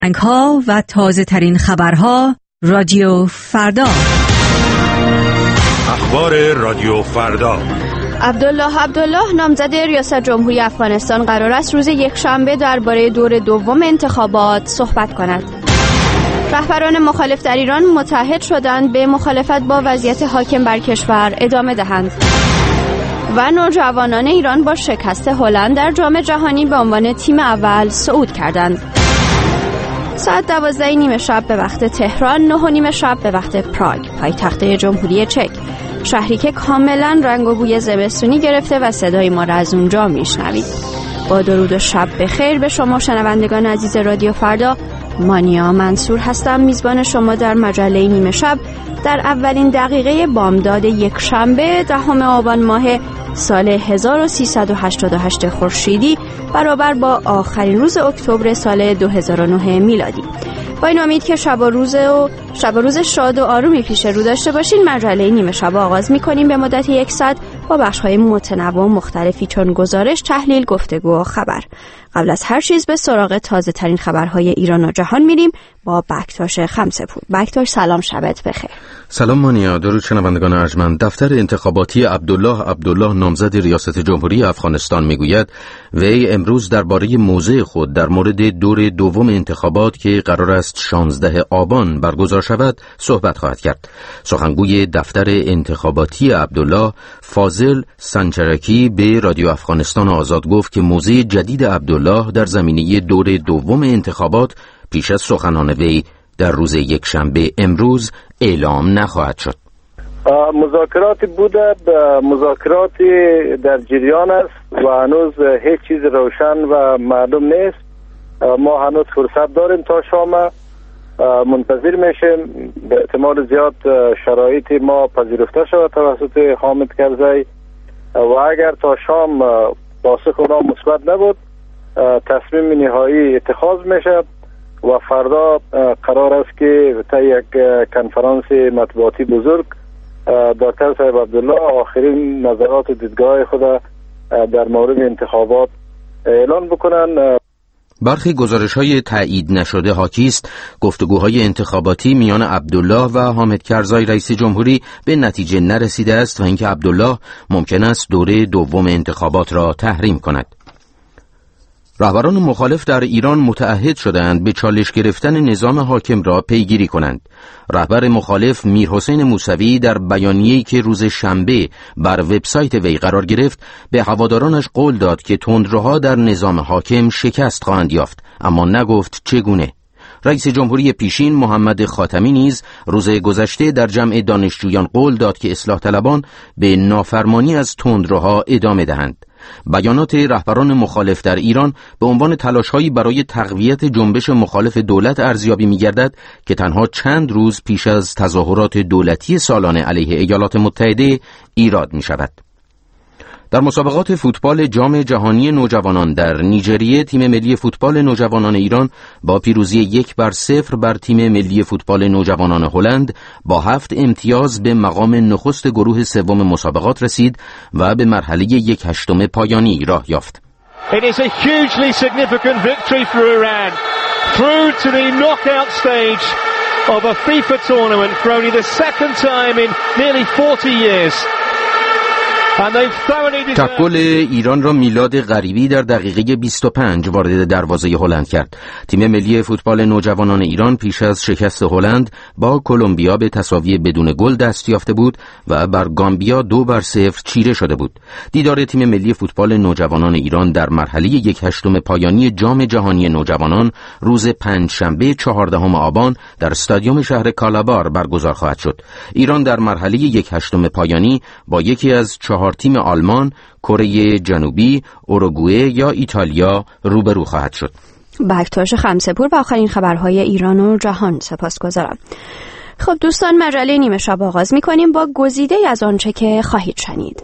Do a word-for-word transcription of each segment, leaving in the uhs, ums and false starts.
انکا و تازه ترین خبرها رادیو فردا. اخبار رادیو فردا. عبدالله عبدالله نامزد ریاست جمهوری افغانستان قرار است روز یکشنبه درباره دور دوم انتخابات صحبت کند. رهبران مخالف در ایران متحد شدند به مخالفت با وضعیت حاکم بر کشور ادامه دهند. و نوجوانان ایران با شکست هلند در جام جهانی به عنوان تیم اول صعود کردند. ساعت دوازده نیم شب به وقت تهران، نه و نیم شب به وقت پراگ، پایتخت جمهوری چک، شهری که کاملا رنگ و بوی زمستونی گرفته و صدای ما را از اونجا میشنوید. با درود و شب بخیر به شما شنوندگان عزیز رادیو فردا. مانیا منصور هستم، میزبان شما در مجله نیمه شب در اولین دقیقه بامداد یک شنبه دهم آبان ماه سال هزار و سیصد و هشتاد و هشت خورشیدی برابر با آخرین روز اکتبر سال دو هزار و نه میلادی. با این امید که شب و روز و شب و روز شاد و آرومی پیش رو داشته باشین، مجله نیمه شب آغاز می‌کنیم به مدت یک ساعت با بخش‌های متنوع و مختلفی چون گزارش، تحلیل، گفتگو و خبر. قبل از هر چیز به سراغ تازه ترین خبرهای ایران و جهان میریم با بکتاش خمسه‌پور. بکتاش سلام، شبت بخیر. سلام مانیا، درود شنوندگان ارجمند. دفتر انتخاباتی عبدالله عبدالله نامزد ریاست جمهوری افغانستان میگوید وی امروز درباره موضع خود در مورد دور دوم انتخابات که قرار است شانزده آبان برگزار شود صحبت خواهد کرد. سخنگوی دفتر انتخاباتی عبدالله فاضل سنچرکی به رادیو افغانستان آزاد گفت که موضع جدید عبدالله در زمینه دور دوم انتخابات پیش از سخنان وی در روز یکشنبه امروز اعلام نخواهد شد. مذاکرات بوده، مذاکراتی در جریان است و هنوز هیچ چیز روشن و معلوم نیست. ما هنوز فرصت داریم تا شام، منتظر میشیم. به احتمال زیاد شرایط ما پذیرفته شود توسط حامد کرزی و اگر تا شام پاسخ اونا مثبت نبود، تصمیم نهایی اتخاذ میشه و فردا قرار است که تا یک کنفرانس مطبوعاتی بزرگ دکتر صاحب عبدالله آخرین نظرات و دیدگاه خود در مورد انتخابات اعلان بکنن. برخی گزارش‌های تایید نشده حاکی است گفتگوهای انتخاباتی میان عبدالله و حامد کرزی رئیس جمهوری به نتیجه نرسیده است و اینکه عبدالله ممکن است دوره دوم انتخابات را تحریم کند. رهبران مخالف در ایران متعهد شدند به چالش گرفتن نظام حاکم را پیگیری کنند. رهبر مخالف میرحسین موسوی در بیانیه‌ای که روز شنبه بر وبسایت وی قرار گرفت به هوادارانش قول داد که تندروها در نظام حاکم شکست خواهند یافت، اما نگفت چگونه. رئیس جمهوری پیشین محمد خاتمی نیز روز گذشته در جمع دانشجویان قول داد که اصلاح طلبان به نافرمانی از تندروها ادامه دهند. بیانات رهبران مخالف در ایران به عنوان تلاش‌هایی برای تقویت جنبش مخالف دولت ارزیابی می‌گردد که تنها چند روز پیش از تظاهرات دولتی سالانه علیه ایالات متحده ایراد می‌شود. در مسابقات فوتبال جام جهانی نوجوانان در نیجریه، تیم ملی فوتبال نوجوانان ایران با پیروزی یک بر صفر بر تیم ملی فوتبال نوجوانان هلند با هفت امتیاز به مقام نخست گروه سوم مسابقات رسید و به مرحله یک هشتم پایانی راه یافت. It is a hugely significant victory for Iran, through to the knockout stage of a FIFA tournament for only the second time in nearly forty years. تقل ایران را میلاد غریبی در دقیقه بیست و پنج وارد دروازه هلند کرد. تیم ملی فوتبال نوجوانان ایران پیش از شکست هلند با کلمبیا به تساوی بدون گل دست یافته بود و بر گامبیا دو بر صفر چیره شده بود. دیدار تیم ملی فوتبال نوجوانان ایران در مرحله یک هشتم پایانی جام جهانی نوجوانان روز پنجشنبه چهاردهم آبان در استادیوم شهر کالابار برگزار خواهد شد. ایران در مرحله یک هشتم پایانی با یکی از چهار تیم آلمان، کره جنوبی، اوروگوئه یا ایتالیا روبرو خواهد شد. بکتاش خمسه‌پور و آخرین خبرهای ایران و جهان. سپاسگزارم. خب دوستان، مجله نیمه شب آغاز می‌کنیم با گزیده از آنچه که خواهید شنید.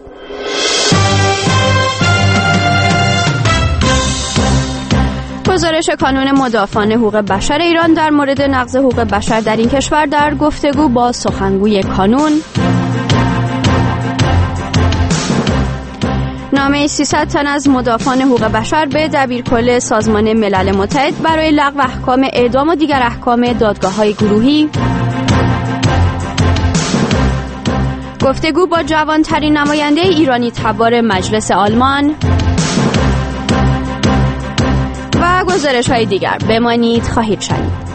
گزارش کانون مدافعان حقوق بشر ایران در مورد نقض حقوق بشر در این کشور در گفتگو با سخنگوی کانون. نامه سیصد تن از مدافعان حقوق بشر به دبیرکل سازمان ملل متحد برای لغو احکام اعدام و دیگر احکام دادگاه‌های گروهی. گفتگو با جوانترین نماینده ایرانی تبار مجلس آلمان و گزارش‌های دیگر. بمانید خواهید شنید.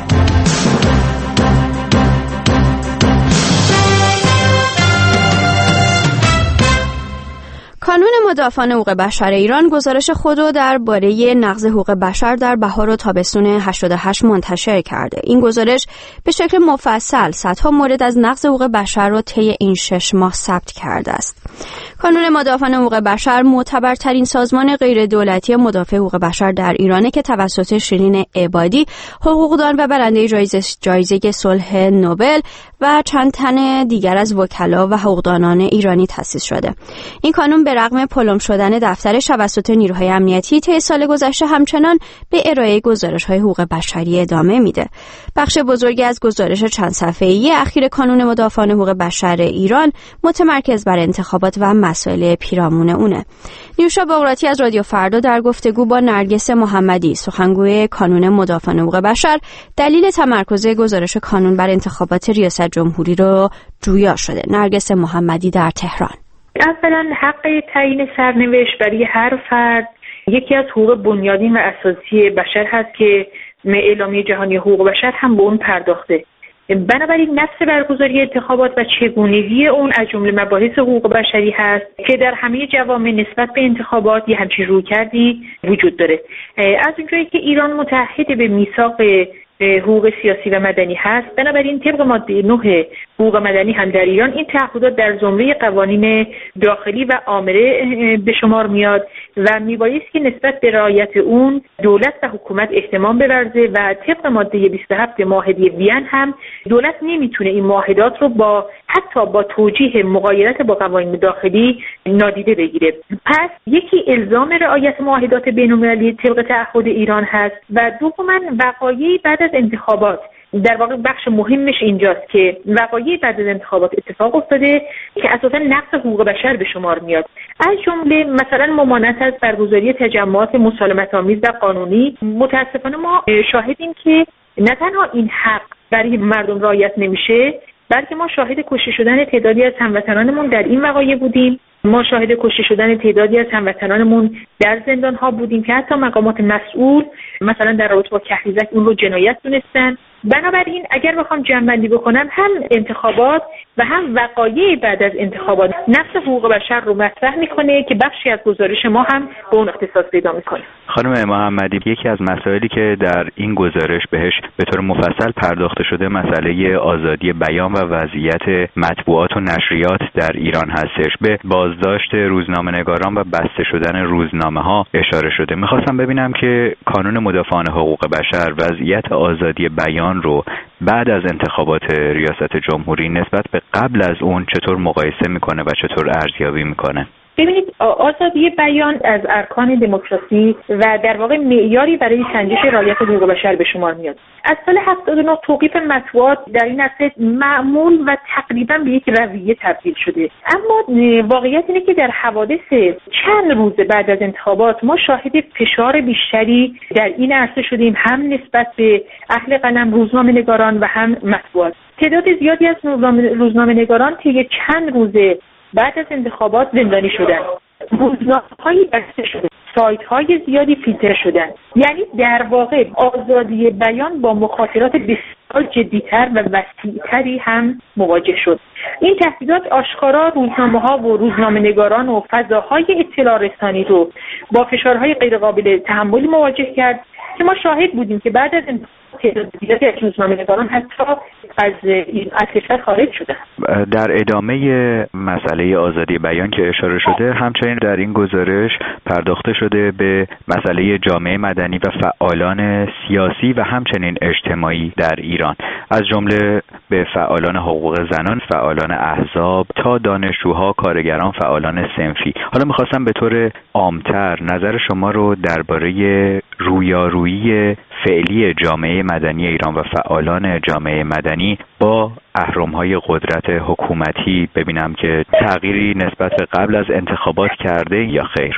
کانون مدافعان حقوق بشر ایران گزارش خود را درباره نقض حقوق بشر در بهار و تابستون هشتاد و هشت منتشر کرده. این گزارش به شکل مفصل صدها مورد از نقض حقوق بشر را طی این شش ماه ثبت کرده است. کانون مدافعان حقوق بشر معتبرترین سازمان غیر دولتی مدافع حقوق بشر در ایرانه که توسط شیرین عبادی، حقوقدان و برنده جایزه جایزه صلح نوبل و چند تن دیگر از وکلا و حقوقدانان ایرانی تأسیس شده. این کانون به رغم پلم شدن دفترش توسط نیروهای امنیتی طی سال گذشته همچنان به ارائه گزارش‌های حقوق بشری ادامه میده. بخش بزرگی از گزارش چند صفحه‌ای اخیر کانون مدافعان حقوق بشر ایران متمرکز بر انتخابات و مسائل پیرامون اونه. نیوشا بغراتی از رادیو فردا در گفتگو با نرگس محمدی، سخنگوی کانون مدافعان حقوق بشر، دلیل تمرکز گزارش کانون بر انتخابات ریاست جمهوری رو جویا شده. نرگس محمدی در تهران: اولا حق تعیین سرنوشت برای هر فرد یکی از حقوق بنیادین و اساسی بشر هست که اعلامیه جهانی حقوق بشر هم به اون پرداخته. بنابراین نفس برگزاری انتخابات و چگونگی اون از جمله مباحث حقوق بشری هست که در همه جوامع نسبت به انتخابات یه همچین رویکردی وجود داره. از اونجایی که ایران متعهد به میثاق حقوق سیاسی و مدنی هست، بنابراین طبق ماده نه حقوق مدنی هم در ایران این تعهدات در زمره قوانین داخلی و عامره به شمار میاد و میبایست که نسبت به رعایت اون دولت و حکومت اهتمام بورزه و طبق ماده بیست و هفت معاهده وین هم دولت نمیتونه این معاهدات رو با حتی با توجیه مغایرت با قوانین داخلی نادیده بگیره. پس یکی الزام رعایت معاهدات بین‌المللی طبق تعهد ایران هست و دوما وقایعی بعد از انتخابات. در واقع بخش مهمش اینجاست که وقایعی بعد از انتخابات اتفاق افتاده که اساسا نقض حقوق بشر به شمار میاد. از جمله مثلا ممانعت از برگزاری تجمعات مسالمت آمیز و قانونی. متاسفانه ما شاهدیم که نه تنها این حق برای مردم رعایت نمیشه، بلکه ما شاهد کشته شدن تعدادی از هموطنانمون در این وقایع بودیم. ما شاهد کشته شدن تعدادی از هموطنانمون در زندان‌ها بودیم که حتی مقامات مسئول مثلا در رابطه با کهریزک اون رو جنایت دونستن. بنابراین اگر بخوام جمع‌بندی بکنم، هم انتخابات و هم وقایع بعد از انتخابات نقض حقوق بشر رو مطرح میکنه که بخشی از گزارش ما هم به اون اختصاص پیدا میکنه. خانم محمدی، یکی از مسائلی که در این گزارش بهش به طور مفصل پرداخته شده مسئله آزادی بیان و وضعیت مطبوعات و نشریات در ایران هستش. به بازداشت روزنامه‌نگاران و بسته شدن روزنامه‌ها اشاره شده. میخواستم ببینم که کانون مدافعان حقوق بشر وضعیت آزادی بیان رو بعد از انتخابات ریاست جمهوری نسبت به قبل از اون چطور مقایسه میکنه و چطور ارزیابی میکنه؟ ببینید، آزادی بیان از ارکان دموکراسی و در واقع معیاری برای سنجش رعایت حقوق بشر به شمار میاد. از سال هفتاد و نه توقیف مطبوعات در این عرصه معمول و تقریبا به یک رویه تبدیل شده. اما واقعیت اینه که در حوادث چند روز بعد از انتخابات ما شاهد فشار بیشتری در این عرصه شدیم، هم نسبت به اهل قلم، روزنامه‌نگاران و هم مطبوعات. تعداد زیادی از روزنامه‌نگاران طی چند روز بعد از انتخابات زندانی شدن، روزنامه‌هایی بسته شده، سایت‌های زیادی فیلتر شدن. یعنی در واقع آزادی بیان با مخاطرات بسیار جدی‌تر و وسیع‌تری هم مواجه شد. این تهدیدات آشکارا روزنامه‌ها و روزنامه‌نگاران و فضاهای اطلاع رسانی رو با فشارهای غیرقابل تحملی مواجه کرد که ما شاهد بودیم که بعد از تعداد زیادی از روزنامه‌نگاران حتی از از کشور خارج شدن. در ادامه مسئله آزادی بیان که اشاره شده، همچنین در این گزارش پرداخته شده به مسئله جامعه مدنی و فعالان سیاسی و همچنین اجتماعی در ایران، از جمله به فعالان حقوق زنان، فعالان احزاب تا دانشجوها، کارگران، فعالان صنفی. حالا می‌خواستم به طور عام‌تر نظر شما رو درباره رویارویی فعلی جامعه مدنی ایران و فعالان جامعه مدنی با اهرم‌های قدرت حکومتی ببینم که تغییری نسبت به قبل از انتخابات کرده یا خیر؟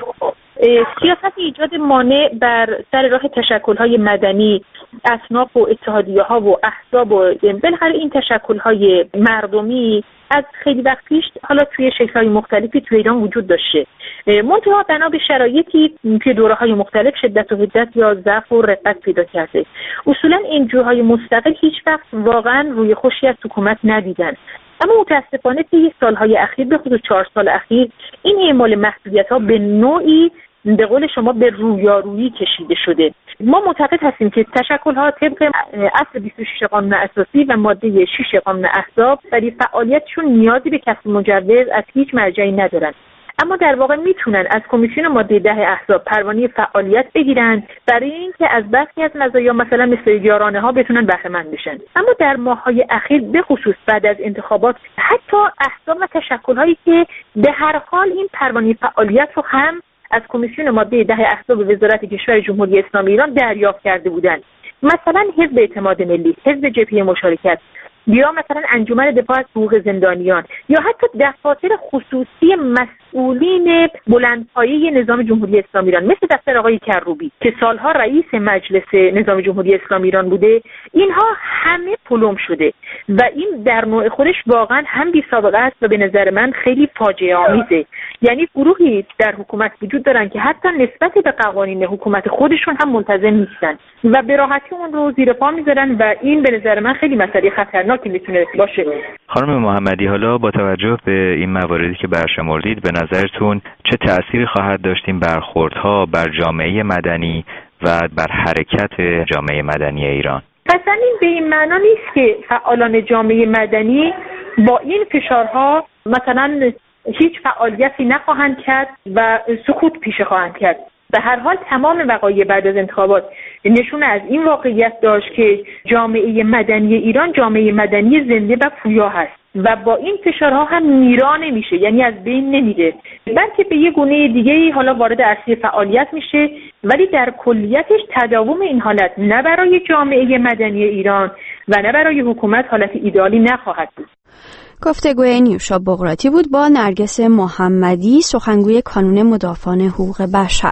سیاست ایجاد مانع بر سر راه تشکل‌های مدنی، اصناف و اتحادیه‌ها و احزاب و بالاخره این تشکل‌های مردمی از خیلی وقت پیش حالا توی شکل‌های مختلفی توی ایران وجود داشته. منتها بنا به شرایطی توی دوره‌های مختلف شدت و حدت یا ضعف و رقت پیدا کرده. اصولاً این جوهای مستقل هیچ وقت واقعاً روی خوشی از حکومت ندیدن. اما متاسفانه طی سال‌های اخیر به خصوص چهار سال اخیر این اعمال محدودیت‌ها به نوعی به قول شما به رویارویی کشیده شده. ما معتقد هستیم که تشکل‌ها طبق اصل بیست و شش قانون اساسی و ماده شش قانون احزاب برای فعالیتشون نیازی به کسب مجوز از هیچ مرجعی ندارن، اما در واقع میتونن از کمیسیون ماده ده احزاب پروانه فعالیت بگیرن برای اینکه از برخی از مزایا مثلا مثل یارانه ها بتونن بهره مند بشن. اما در ماه‌های اخیر به خصوص بعد از انتخابات حتی احزاب و تشکل‌هایی که به هر حال این پروانه فعالیت رو هم از کمیسیون ماده ده احزاب وزارت کشور جمهوری اسلامی ایران دریافت کرده بودند، مثلا حزب اعتماد ملی، حزب جبهه مشارکت یا مثلا انجمن دفاع از حقوق زندانیان یا حتی دفاتر خصوصی مسئولین بلندپایه نظام جمهوری اسلامی ایران مثل دفتر آقای کروبی که سالها رئیس مجلس نظام جمهوری اسلامی ایران بوده، اینها همه پلم شده و این در نوع خودش واقعا هم بی سابقه است و به نظر من خیلی فاجعه آمیزه. یعنی گروهی در حکومت وجود دارن که حتی نسبت به قوانین حکومت خودشون هم ملتزم نیستن و به راحتی اون رو زیر پا میذارن و این به نظر من خیلی مسئله خطرناکی میتونه باشه. خانم محمدی، حالا با توجه به این مواردی که برشمردید به نظرتون چه تأثیری خواهد داشت این برخوردها بر جامعه مدنی و بر حرکت جامعه مدنی ایران؟ قطعاً این به این معنا نیست که فعالان جامعه مدنی با این فشارها مثلا هیچ فعالیتی نخواهند کرد و سکوت پیشه خواهند کرد. به هر حال تمام وقایع بعد از انتخابات نشون از این واقعیت داشت که جامعه مدنی ایران جامعه مدنی زنده و پویا هست و با این فشارها هم میرا نمیشه، یعنی از بین نمیره، بلکه به یه گونه دیگه‌ای حالا وارد عرصه فعالیت میشه، ولی در کلیتش تداوم این حالت نه برای جامعه مدنی ایران و نه برای حکومت حالت ایدئالی نخواهد بود. گفتگوی نیوشا بقراتی بود با نرگس محمدی، سخنگوی کانون مدافعان حقوق بشر.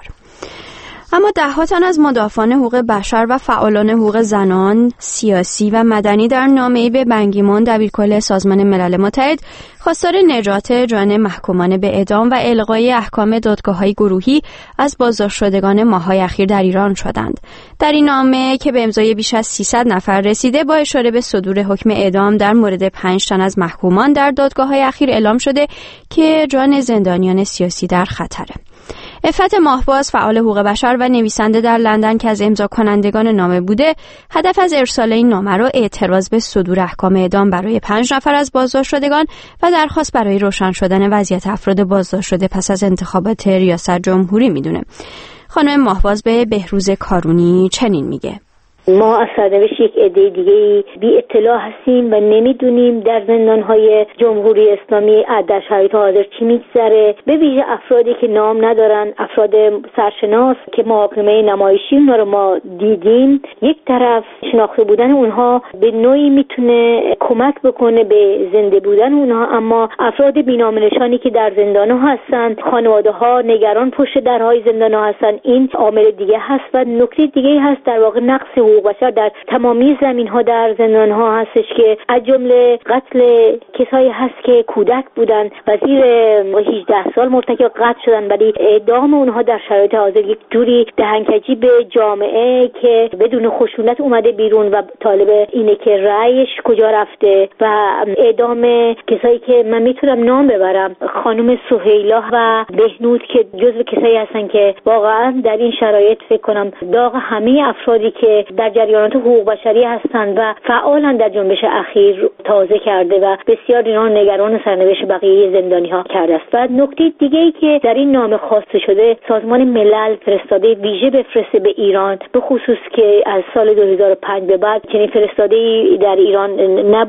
اما ده‌ها تن از مدافعان حقوق بشر و فعالان حقوق زنان، سیاسی و مدنی در نامه‌ای به بن کی مون دبیرکل سازمان ملل متحد خواستار نجات جان محکومان به اعدام و الغای احکام دادگاه‌های گروهی از بازداشت شدگان ماه‌های اخیر در ایران شدند. در این نامه که به امضای بیش از سیصد نفر رسیده با اشاره به صدور حکم اعدام در مورد پنج تن از محکومان در دادگاه‌های اخیر اعلام شده که جان زندانیان سیاسی در خطره. عفت ماهباز، فعال حقوق بشر و نویسنده در لندن که از امضا کنندگان نامه بوده، هدف از ارسال این نامه را اعتراض به صدور احکام اعدام برای پنج نفر از بازداشت شدگان و درخواست برای روشن شدن وضعیت افراد بازداشت شده پس از انتخابات ریاست جمهوری میدونه. خانم ماهباز به بهروز کارونی چنین میگه: ما از سرنوشت یک عده دیگه بی اطلاع هستیم و نمیدونیم در زندانهای جمهوری اسلامی در شرایط حاضر چی میگذره، به ویژه افرادی که نام ندارن، افراد سرشناس که محاکمه نمایشی اونها رو ما دیدیم. یک طرف شناخته بودن اونها به نوعی میتونه کمک بکنه به زنده بودن اونها، اما افراد بینام نشانی که در زندانها هستن، خانواده ها نگران پشت درهای زندانها هستن، این عامل دیگه هست. و نکته دیگه هست در واقع نقص حقوق بشر در تمامی زمین‌ها در زندان‌ها هستش که از جمله قتل کسایی هست که کودک بودن و زیر هجده سال مرتکب قتل شدن، ولی اعدام اونها در شرایط حاضر یک جوری دهنکجی به جامعه که بدون خشونت اومده بیرون و طالب اینه که رأیش کجا رفته. و اعدام کسایی که من میتونم نام ببرم، خانم سهیلا و بهنود که جزو کسایی هستن که واقعا در این شرایط فکر کنم داغ همه افرادی که در جریانات حقوق بشری هستند و فعالن در جنبش اخیر تازه کرده و بسیار اینا نگران سرنوشت بقیه زندانی ها کرده است. و نکته دیگه ای که در این نامه خواسته شده، سازمان ملل فرستاده ویژه بفرسته به ایران، به خصوص که از سال دو هزار و پنج به بعد چنین فرستاده در ایران نبوده.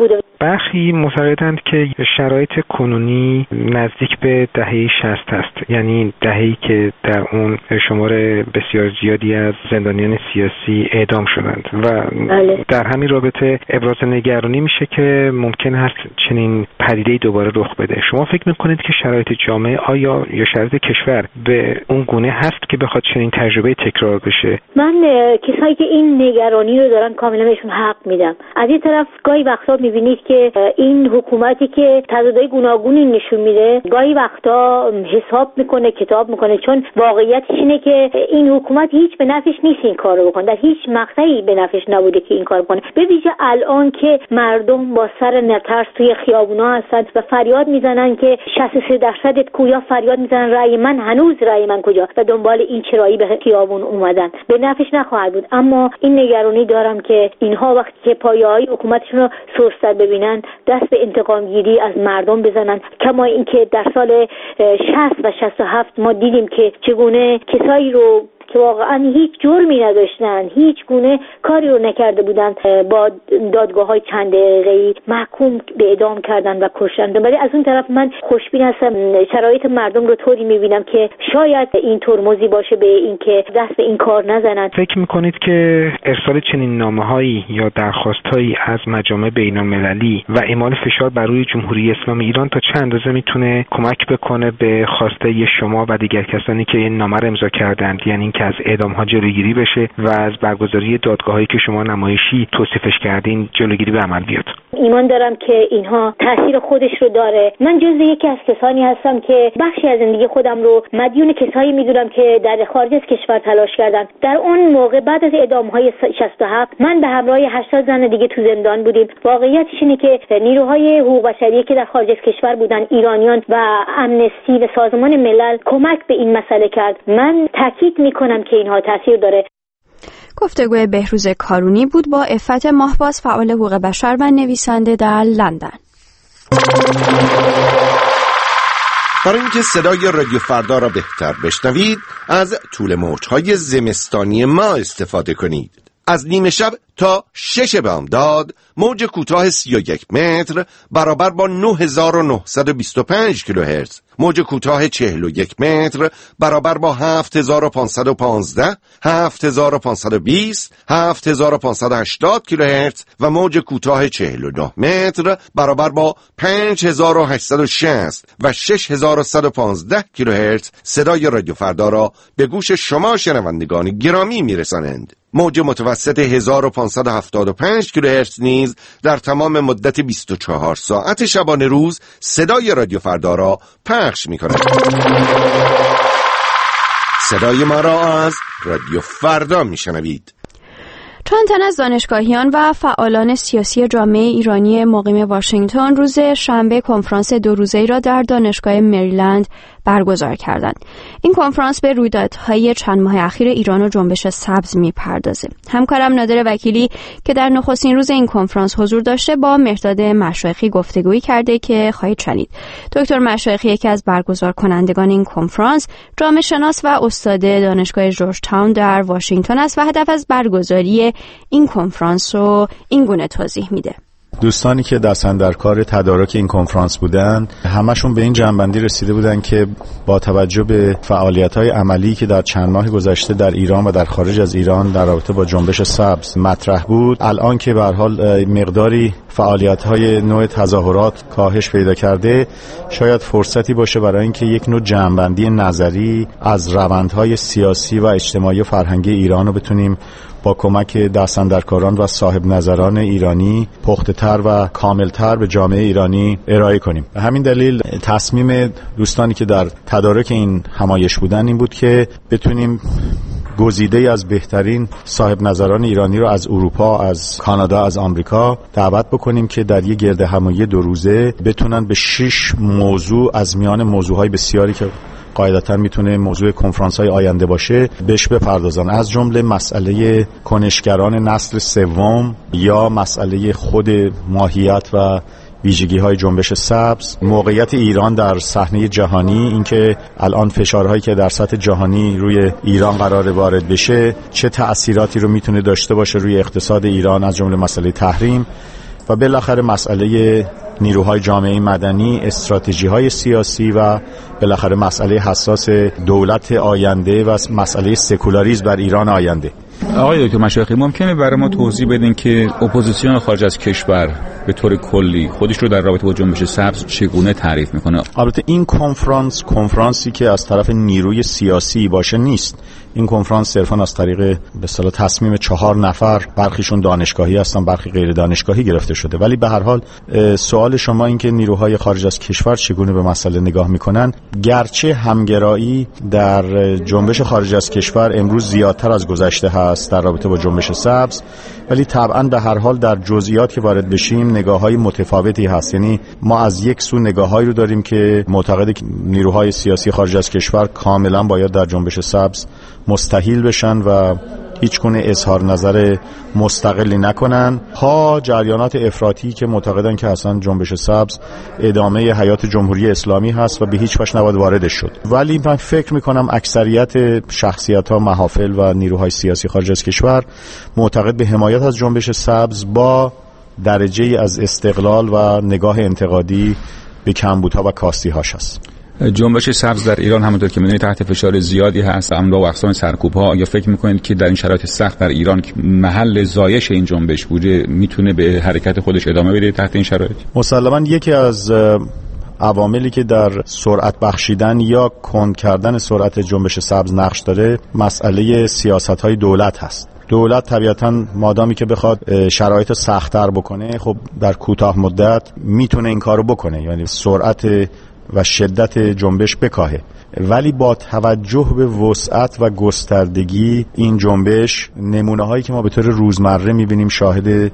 برخی معتقدند که شرایط کنونی نزدیک به دهه شصت است، یعنی دهه‌ای که در اون شمار بسیار زیادی از زندانیان سیاسی اعدام شدند و بله. در همین رابطه ابراز نگرانی میشه که ممکن است چنین پدیده‌ای دوباره رخ بده. شما فکر میکنید که شرایط جامعه آیا یا شرایط کشور به اون گونه هست که بخواد چنین تجربه تکرار بشه؟ من کسایی که این نگرانی رو دارن کاملا بهشون حق میدم. از این طرف گاهی وقتا میبینید که این حکومتی که تضادهای گوناگونی نشون میده گاهی وقتا حساب میکنه، کتاب میکنه، چون واقعیتش اینه که این حکومت هیچ به نفعش نیست این کارو بکنه، در هیچ مقطعی به نفعش نبوده که این کار کنه. به ویژه الان که مردم با سر نترس توی خیابونا هستن و فریاد میزنن که شصت و سه درصد کویا فریاد میزنن رأی من، هنوز رأی من کجا، و دنبال این چرایی به خیابون اومدن. به نفعش نخواهد بود. اما این نگرانی دارم که اینها وقتی که پایه‌های حکومتشون رو سرسد ببینن دست به انتقام گیری از مردم بزنن. کما اینکه در سال شصت و شصت و هفت ما دیدیم که چگونه کسایی رو که واقعا هیچ جرمی نداشتن، هیچ گونه کاری رو نکرده بودن، با دادگاه‌های چند دقیقه‌ای محکوم به اعدام کردن و کشتن. ولی از اون طرف من خوشبین هستم، شرایط مردم رو طوری می‌بینم که شاید این ترمزی باشه به اینکه دست به این کار نزنن. فکر می‌کنید که ارسال چنین نامه‌هایی یا درخواست‌هایی از مجامع بین‌المللی و اعمال فشار بر روی جمهوری اسلامی ایران تا چند اندازه میتونه کمک بکنه به خواسته شما و دیگر کسانی که این نامه رو امضا کردند، یعنی که از اعدام‌ها جلوگیری بشه و از برگزاری دادگاه‌هایی که شما نمایشی توصیفش کردین جلوگیری به عمل بیاد؟ ایمان دارم که اینها تاثیر خودش رو داره. من جزو یکی از کسانی هستم که بخشی از زندگی خودم رو مدیون کسایی میدونم که در خارج از کشور تلاش کردن. در اون موقع بعد از اعدام‌های شصت و هفت من به همراه هشتاد زن دیگه تو زندان بودیم. واقعیتش اینه که نیروهای حقوق بشری که در خارج از کشور بودن، ایرانیان و امنستی و سازمان ملل کمک به این مسئله کرد. من تاکید میکنم که اینها تاثیر داره. گفتگوی بهروز کارونی بود با عفت ماهباز، فعال حقوق بشر و نویسنده در لندن. برای اینکه صدای رادیو فردا را بهتر بشنوید، از طول موج‌های زمستانی ما استفاده کنید. از نیمه شب تا شش بامداد موج کوتاه سی و یک متر برابر با نه هزار و نهصد و بیست و پنج کیلوهرتز، موج کوتاه چهل و یک متر برابر با هفت هزار و پانصد و پانزده، هفت هزار و پانصد و بیست، هفت هزار و پانصد و هشتاد کیلوهرتز و موج کوتاه چهل و نه متر برابر با پنج هزار و هشتصد و شصت و شش هزار و صد و پانزده کیلوهرتز صدای رادیو فردا را به گوش شما شنوندگان گرامی میرسانند. موج متوسط هزار و پانصد و هفتاد و پنج کیلوهرتز نیز در تمام مدت بیست و چهار ساعت شبانه روز صدای رادیو فردا را پخش می‌کند. صدای ما را از رادیو فردا میشنوید. چند تن از دانشگاهیان و فعالان سیاسی جامعه ایرانی مقیم واشنگتن روز شنبه کنفرانس دو روزه‌ای را در دانشگاه مریلند برگزار کردند. این کنفرانس به رویدادهای چند ماه اخیر ایران و جنبش سبز می‌پردازه. همکارم نادر وکیلی که در نخستین روز این کنفرانس حضور داشته با مهرداد مشایخی گفتگویی کرده که خواهید شنید. دکتر مشایخی یکی از برگزار کنندگان این کنفرانس، جامعه شناس و استاد دانشگاه جورج تاون در واشنگتن است و هدف از برگزاری این کنفرانس رو این گونه توضیح میده. دوستانی که دستن در کار تدارک این کنفرانس بودن همشون به این جنبندی رسیده بودن که با توجه به فعالیت‌های عملی که در چند ماه گذشته در ایران و در خارج از ایران در رابطه با جنبش سبز مطرح بود، الان که به هر حال مقداری فعالیت‌های نوع تظاهرات کاهش پیدا کرده، شاید فرصتی باشه برای اینکه یک نوع جنبندی نظری از روندهای سیاسی و اجتماعی و فرهنگی ایران رو بتونیم با کمک دستاندرکاران و صاحب نظران ایرانی پخته‌تر و کاملتر به جامعه ایرانی ارائه کنیم. به همین دلیل تصمیم دوستانی که در تدارک این همایش بودن این بود که بتونیم گزیده از بهترین صاحب نظران ایرانی رو از اروپا، از کانادا، از آمریکا دعوت بکنیم که در یک گرد همایی دو روزه بتونن به شش موضوع از میان موضوعهای بسیاری که قاعدتاً میتونه موضوع کنفرانس‌های آینده باشه بهش بپردازن، از جمله مسئله کنشگران نسل سوم یا مسئله خود ماهیت و ویژگی‌های جنبش سبز، موقعیت ایران در صحنه جهانی، اینکه الان فشارهایی که در سطح جهانی روی ایران قرار وارد بشه چه تأثیراتی رو میتونه داشته باشه روی اقتصاد ایران، از جمله مسئله تحریم، و بالاخره مسئله نیروهای جامعه مدنی، استراتژی‌های سیاسی و بالاخره مسئله حساس دولت آینده و مسئله سکولاریسم بر ایران آینده. آقای دکتر مشایخی ممکنه برای ما توضیح بدین که اپوزیسیون خارج از کشور به طور کلی خودش رو در رابطه با جنبش سبز چگونه تعریف میکنه؟ البته این کنفرانس کنفرانسی که از طرف نیروی سیاسی باشه نیست. این کنفرانس صرفاً از طریق به اصطلاح تصمیم چهار نفر، برخیشون دانشگاهی هستن برخی غیر دانشگاهی گرفته شده. ولی به هر حال سوال شما این که نیروهای خارج از کشور چگونه به مسئله نگاه میکنن، گرچه همگرایی در جنبش خارج از کشور امروز زیادتر از گذشته هست در رابطه با جنبش سبز، ولی طبعاً به هر حال در جزئیات که وارد بشیم نگاه‌های متفاوتی هست. یعنی ما از یک سو نگاه‌هایی رو داریم که معتقده که نیروهای سیاسی خارج از کشور کاملاً باید در جنبش سبز مستحیل بشن و هیچ گونه اظهار نظر مستقلی نکنن، ها جریانات افراطی که معتقدن که اصلا جنبش سبز ادامه حیات جمهوری اسلامی هست و به هیچ وجه نباید واردش شد. ولی من فکر میکنم اکثریت شخصیت‌ها، محافل و نیروهای سیاسی خارج از کشور معتقد به حمایت از جنبش سبز با درجه‌ای از استقلال و نگاه انتقادی به کمبودها و کاستی‌هاش هست. جنبش سبز در ایران همونطور که می‌دونید تحت فشار زیادی هست، انواع و اقسام سرکوب‌ها. یا فکر می‌کنید که در این شرایط سخت در ایران که محل زایش این جنبش بوده میتونه به حرکت خودش ادامه بده تحت این شرایط؟ مسلماً یکی از عواملی که در سرعت بخشیدن یا کند کردن سرعت جنبش سبز نقش داره مسئله سیاست‌های دولت هست. دولت طبیعتاً مادامی که بخواد شرایط سخت‌تر بکنه، خب در کوتاه مدت میتونه این کارو بکنه، یعنی سرعت و شدت جنبش بکاهه. ولی با توجه به وسعت و گستردگی این جنبش، نمونه هایی که ما به طور روزمره میبینیم شاهد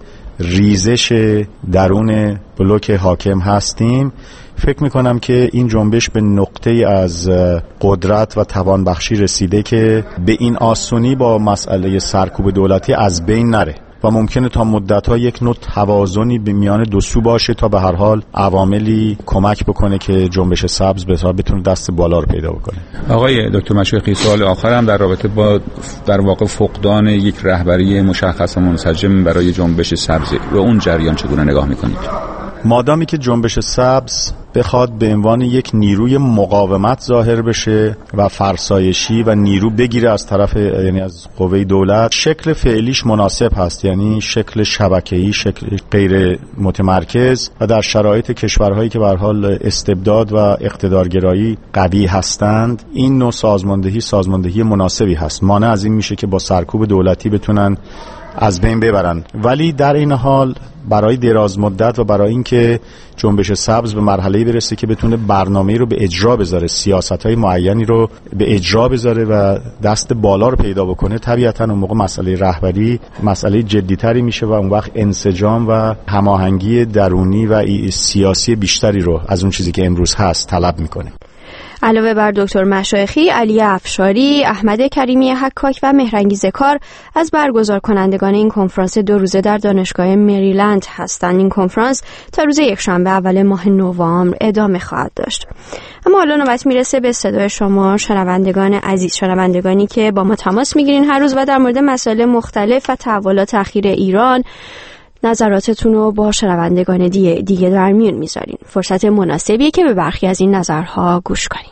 ریزش درون بلوک حاکم هستیم، فکر میکنم که این جنبش به نقطه از قدرت و توانبخشی رسیده که به این آسونی با مسئله سرکوب دولتی از بین نره و ممکنه تا مدت‌ها یک نوع توازنی به میان دو سو باشه تا به هر حال عواملی کمک بکنه که جنبش سبز بتونه دست بالا رو پیدا بکنه. آقای دکتر مشایخی، سوال آخرم در رابطه با در واقع فقدان یک رهبری مشخص و منسجم برای جنبش سبز و اون جریان چگونه نگاه می‌کنید؟ مادامی که جنبش سبز بخواد به عنوان یک نیروی مقاومت ظاهر بشه و فرسایشی و نیرو بگیره از طرف، یعنی از قوه دولت، شکل فعلیش مناسب هست، یعنی شکل شبکه‌ای، شکل غیر متمرکز و در شرایط کشورهایی که به هر حال استبداد و اقتدارگرایی قوی هستند، این نوع سازماندهی سازماندهی مناسبی هست. مانع از این میشه که با سرکوب دولتی بتونن از بین ببرن. ولی در این حال برای دراز مدت و برای اینکه جنبش سبز به مرحله‌ای برسه که بتونه برنامه‌ای رو به اجرا بذاره، سیاست‌های معینی رو به اجرا بذاره و دست بالا رو پیدا بکنه، طبیعتاً اون موقع مسئله رهبری مسئله جدی‌تری میشه و اون وقت انسجام و هماهنگی درونی و سیاسی بیشتری رو از اون چیزی که امروز هست طلب میکنه. علاوه بر دکتر مشایخی، علی افشاری، احمد کریمی حکاک و مهرانگیز کار از برگزار کنندگان این کنفرانس دو روزه در دانشگاه مریلند هستند. این کنفرانس تا روز یکشنبه اول ماه نوامبر ادامه خواهد داشت. اما حالا نوبت میرسه به صدای شما شنوندگان عزیز، شنوندگانی که با ما تماس میگیرین هر روز و در مورد مسائل مختلف و تحولات اخیر ایران نظراتتون رو با شنوندگان دیگه, دیگه در میون میذارین. فرصت مناسبیه که به برخی از این نظرها گوش کنیم.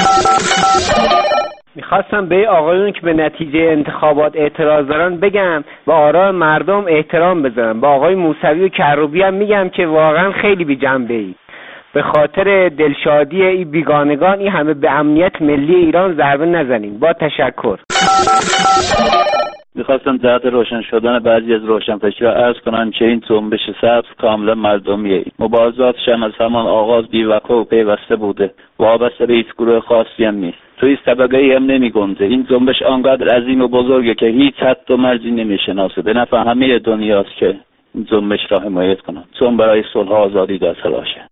میخواستم به آقایون که به نتیجه انتخابات اعتراض دارن بگم و آراء مردم احترام بذارن. با آقای موسوی و کروبی هم میگم که واقعا خیلی بی جنبه ای. به خاطر دلشادی این بیگانگان این همه به امنیت ملی ایران ضربه نزنیم. با تشکر. میخواستم جهت روشن شدن بعضی از روشنفکرها عرض کنم که این جنبش سبز کاملا مردمیه. مبارزاتش هم از همان آغاز بی‌وقفه و پیوسته بوده، وابسته به هیچ گروه خاصی هم نیست، تو هیچ طبقه‌ای هم نمیگنجه. این جنبش آنقدر عظیم و بزرگه که هیچ حد و مرزی نمیشناسه. به نفع همه دنیاست که این جنبش را حمایت کنن، چون برای صلح و آزادی در تلاشه.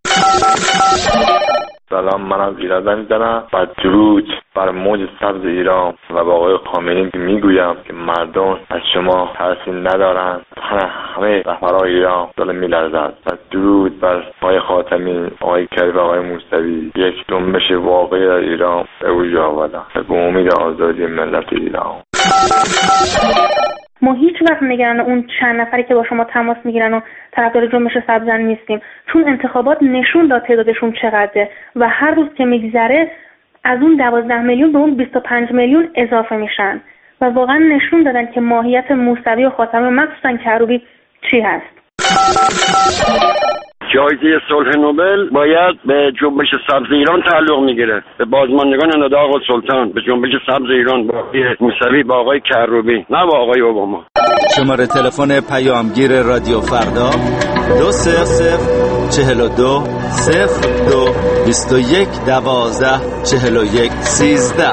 سلام، من از ایران میزنم و درود بر موج سبز ایران و با آقای خامنه‌ای میگویم که مردم از شما ترسی ندارند. همه رهبران ایران دل میلرزد و درود بر آقای خاتمی، آقای کریمی و آقای موسوی، یک جنبش واقعی در ایران به وجود آوردن به امید آزادی ملت ایران. ما هیچ وقت نگران اون چند نفری که با شما تماس میگیرن و طرفدار جنبش سبزن نیستیم، چون انتخابات نشون داد تعدادشون چقدره و هر روز که میگذره از اون دوازده میلیون به اون بیست و پنج میلیون اضافه میشن و واقعا نشون دادن که ماهیت موسوی و خاتمی و مخصوصا کروبی چی هست. جایزه صلح نوبل باید به جنبش سبز ایران تعلق میگیره، به بازماندگان نهضت آقا سلطان، به جنبش سبز ایران، با آقای موسوی، با آقای کروبی، نه با آقای اوباما. شماره تلفن پیامگیر رادیو فردا دو صفر صفر چهل و دو صفر دو بیست و یک دوازده چهل و یک سیزده.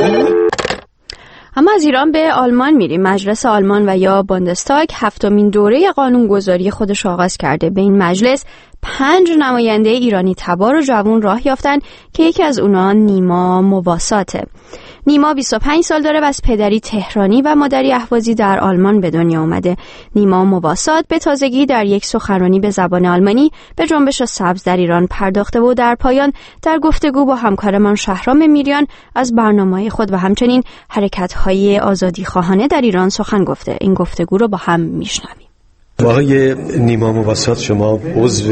اما از ایران به آلمان میریم. مجلس آلمان و یا بوندستاگ هفتمین دوره قانونگذاری خودش آغاز کرده. به این مجلس پنج نماینده ایرانی تبار و جوان راه یافتن که یکی از اونا نیما مواساته. نیما بیست و پنج سال داره و از پدری تهرانی و مادری اهوازی در آلمان به دنیا اومده. نیما مواسات به تازگی در یک سخنرانی به زبان آلمانی به جنبش سبز در ایران پرداخته و در پایان در گفتگو با همکارمان شهرام میریان از برنامه‌های خود و همچنین حرکت‌های آزادیخواهانه در ایران سخن گفته. این گفتگو رو با هم میشنویم. آقای نیما مواسات، شما عضو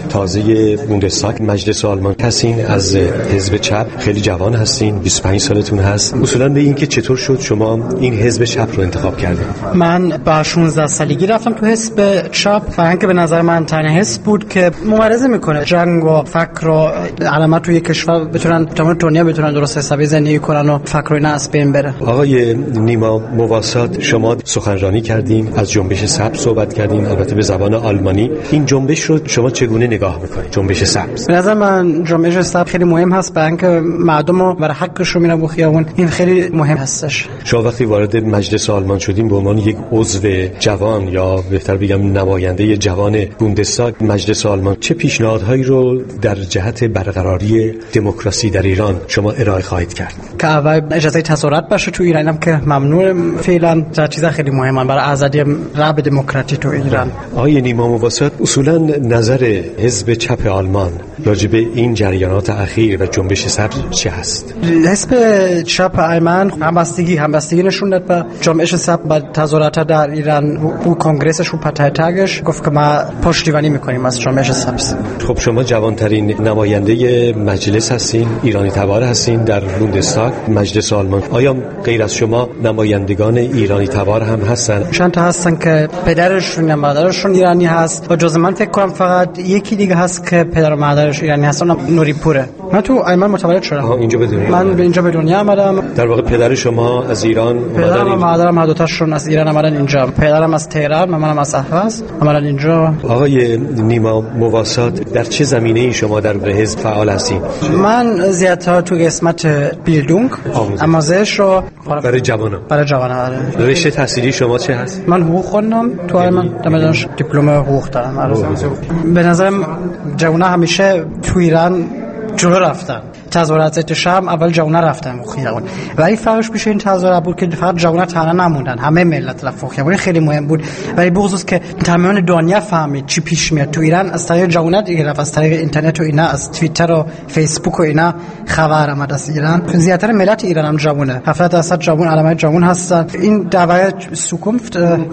تازه بوندستاگ مجلس آلمان هستین، از حزب چپ، خیلی جوان هستین، بیست و پنج سالتون هست. اصولا به این که چطور شد شما این حزب چپ رو انتخاب کردین؟ من با شانزده سالگی رفتم تو حزب چپ و اینکه به نظر من تنها حزب بود که مبارزه میکنه جنگ و فقر و علامت توی کشور بتونن تمام دنیا بتونن درست حسابی زندگی کنن و فقر اینا از بین بره. آقای نیما مواسات، شما سخنرانی کردین، از جنبش سبز صحبت کردین، البته به زبان آلمانی. این جنبش رو شما چگونه نگاه میکنید؟ جنبش سبز به نظر من جنبش سبز خیلی مهم هست، برای اینکه مردم رو برای حقشون میرن به خیابون. این خیلی مهم هستش. شما وقتی وارد مجلس آلمان شدیم به عنوان یک عضو جوان یا بهتر بگم نماینده جوان بوندستاگ مجلس آلمان، چه پیشنهادهایی رو در جهت برقراری دموکراسی در ایران شما ارائه خواهید کرد؟ که اول اجازه تظاهرات باشه تو ایران، هم که ممنوع فعلا، چه چیزا خیلی مهمه برای آزادی راب دموکراتی تو ایران. آقای نیما مواسات، اصولا نظر حزب چپ آلمان راجع به این جریانات اخیر و جنبش سبز چه هست؟ حزب چپ آلمان همبستگی همبستگی نشون داد با جنبش سبز با تظاهرات در ایران و کنگرسش و پارتایتاگش گفت که ما پشتیبانی میکنیم از جنبش سبز. خب شما جوانترین نماینده مجلس هستین، ایرانی تبار هستین در بوندستاگ مجلس آلمان. آیا غیر از شما نمایندگان ایرانی تبار هم هستن؟ چند تا هستن که پدرشون مادرشون ایرانی هست و جز من فکر کنم فقط یکی دیگه هست که پدر و مادرش ایرانی هستن، نوری پوره. من تو آلمان متولد شدم. اینجا به دنیا من به اینجا به دنیا آمدم. در واقع پدر شما از ایران، پدرم و مادرم هر دو تاشون از ایران آمدن اینجا. پدرم از تهران، مامانم از اهواز آمدن اینجا. آقای نیما مواسات، در چه زمینه‌ای شما در حزب فعال هستید؟ من زیادتر تو قسمت بیلدونگ، آموزش رو برای جوانان. برای جوانان. رشته تحصیلی شما چه هست؟ من حقوق خوندم تو آلمان، دانش دیپلم حقوق دارم. به نظرم جوونا همیشه تو ایران جلو رفتن. تظاهرات اتشام اول جوونا رفتن خیابون، ولی فرقش میشه این تظاهرات بود که فقط جوونا تنها نموندن، همه ملت رفتن خیابون. خیلی مهم بود، ولی بخصوص که تمام دنیا فهمید چی پیش میاد تو ایران از طریق جوونا دیگه، از طریق اینترنت و اینا، از توییتر و فیسبوک و اینا خبر آمد از ایران. زیاتر ملت ایران هم جوونه، هفتاد درصد جوون، علامت جوون هستن. این دعوای سکومفت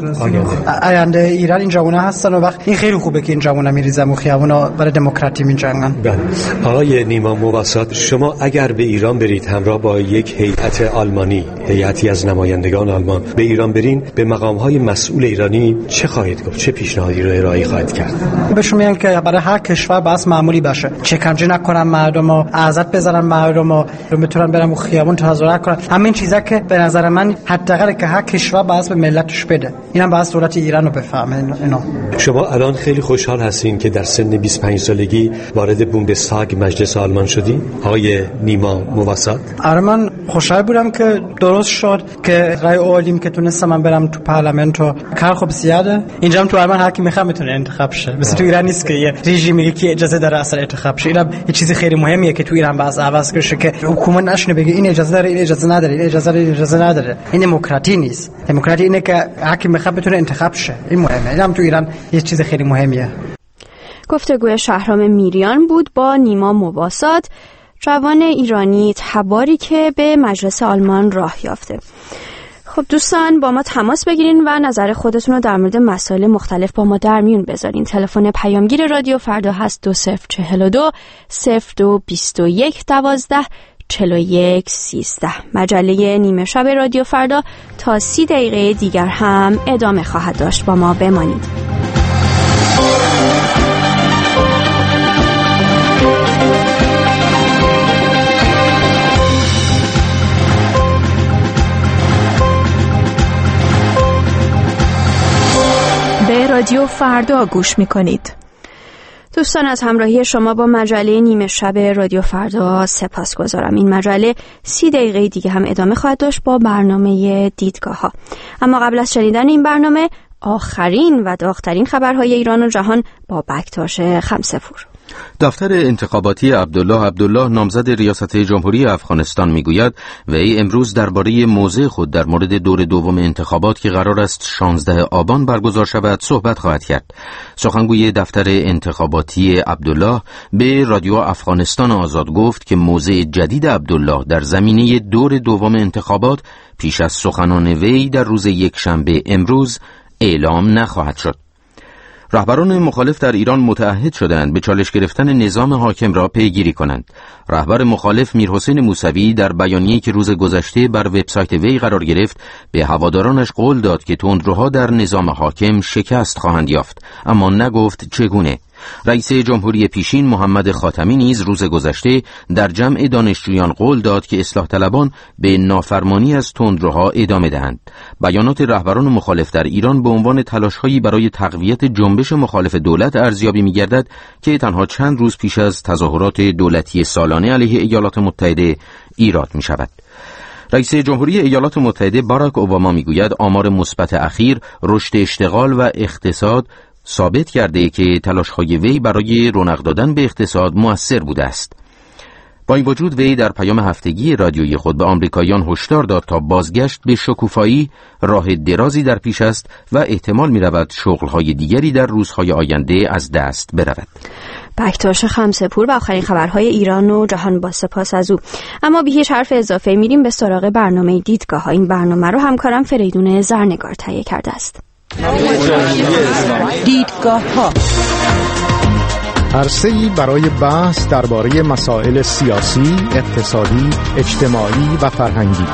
آینده ایران این جوونا هستن و وقت این خیلی خوبه که این جوونا میریزن خیابون و برای دموکراسی میجنگن. آقای نیما مواسات، شما اگر به ایران برید همراه با یک هیئت آلمانی، هیئتی از نمایندگان آلمان به ایران برین، به مقام‌های مسئول ایرانی چه خواهید گفت؟ چه پیشنهادی رو ارائه خواهید کرد؟ بهشون میگن که برای هر کشور باید معمولی باشه، شکنجه نکنن مردم و آزاد بذارن مردم و بتونن برن و خیابون تظاهرات کنن. همین چیزا که به نظر من حداقل که هر کشور باید به ملتش بده. اینم باید دولت ایران رو بفهمه. اینا شما الان خیلی خوشحال هستین که در سن بیست و پنج سالگی وارد بوندستاگ مجلس آلمان شدین؟ آقای نیما مواسات؟ آره من خوشحال بودم که درست شد که رای اولیم که تونستم من برم تو پارلمانت و کار خوب زیاده. اینجا هم تو آلمان هر کی میخواد میتونه انتخاب شه، مثل تو ایران نیست که یه رژیم میگه که اجازه داره اصلا انتخاب شه. اینم یه چیزی خیلی مهمیه که تو ایران باز عوض بشه که حکومت نشونه بگه این اجازه داره، این اجازه نداره، این اجازه داره، این اجازه نداره. این دموکراسی نیست. دموکراسی اینه که هر کی میخواد بتونه انتخاب شه. این مهمه. اینم تو ایران یه چیز خیلی مهمیه. گفتگوی شهرام میریان بود با نیما مواسات، جوان ایرانی تباری که به مجلس آلمان راه یافته. خب دوستان با ما تماس بگیرین و نظر خودتون رو در مورد مسائل مختلف با ما در میون بذارین. تلفن پیامگیر رادیو فردا هست دو صفر چهل و دو صفر دو بیست و یک دوازده چهل و یک سیزده. مجله نیمه شب رادیو فردا تا سی دقیقه دیگر هم ادامه خواهد داشت. با ما بمانید. به رادیو فردا گوش می‌کنید. دوستان از همراهی شما با مجله نیمه شب رادیو فردا سپاسگزارم. این مجله سی دقیقه دیگه هم ادامه خواهد داشت با برنامه دیدگاه ها. اما قبل از شنیدن این برنامه آخرین و داغ‌ترین خبرهای ایران و جهان با بکتاش خمسه‌پور. دفتر انتخاباتی عبدالله عبدالله نامزد ریاست جمهوری افغانستان میگوید وی امروز درباره موضع خود در مورد دور دوم انتخابات که قرار است شانزده آبان برگزار شود صحبت خواهد کرد. سخنگوی دفتر انتخاباتی عبدالله به رادیو افغانستان آزاد گفت که موضع جدید عبدالله در زمینه دور دوم انتخابات پیش از سخنان وی در روز یکشنبه امروز اعلام نخواهد شد. رهبران مخالف در ایران متعهد شدند به چالش گرفتن نظام حاکم را پیگیری کنند. رهبر مخالف میرحسین موسوی در بیانیه‌ای که روز گذشته بر وبسایت وی قرار گرفت به هوادارانش قول داد که تندروها در نظام حاکم شکست خواهند یافت، اما نگفت چگونه. رئیس جمهوری پیشین محمد خاتمی نیز روز گذشته در جمع دانشجویان قول داد که اصلاح طلبان به نافرمانی از تندروها ادامه دهند. بیانات رهبران مخالف در ایران به عنوان تلاش‌هایی برای تقویت جنبش مخالف دولت ارزیابی می‌گردد که تنها چند روز پیش از تظاهرات دولتی سالانه علیه ایالات متحده ایراد می‌شود. رئیس جمهوری ایالات متحده باراک اوباما می‌گوید آمار مثبت اخیر رشد اشتغال و اقتصاد ثابت کرده که تلاش‌های وی برای رونق دادن به اقتصاد مؤثر بوده است. با این وجود وی در پیام هفتگی رادیویی خود به آمریکاییان هشدار داد تا بازگشت به شکوفایی راه درازی در پیش است و احتمال می‌رود شغل‌های دیگری در روزهای آینده از دست برود. بکتاش خمسه‌پور و آخرین خبرهای ایران و جهان با سپاس از او. اما بی هیچ حرف اضافه میریم به سراغ برنامه دیدگاه ها. این برنامه رو همکارم فریدون زرنگار تهیه کرده است. دیدگاه ها عرصه‌ای برای بحث درباره مسائل سیاسی، اقتصادی، اجتماعی و فرهنگی.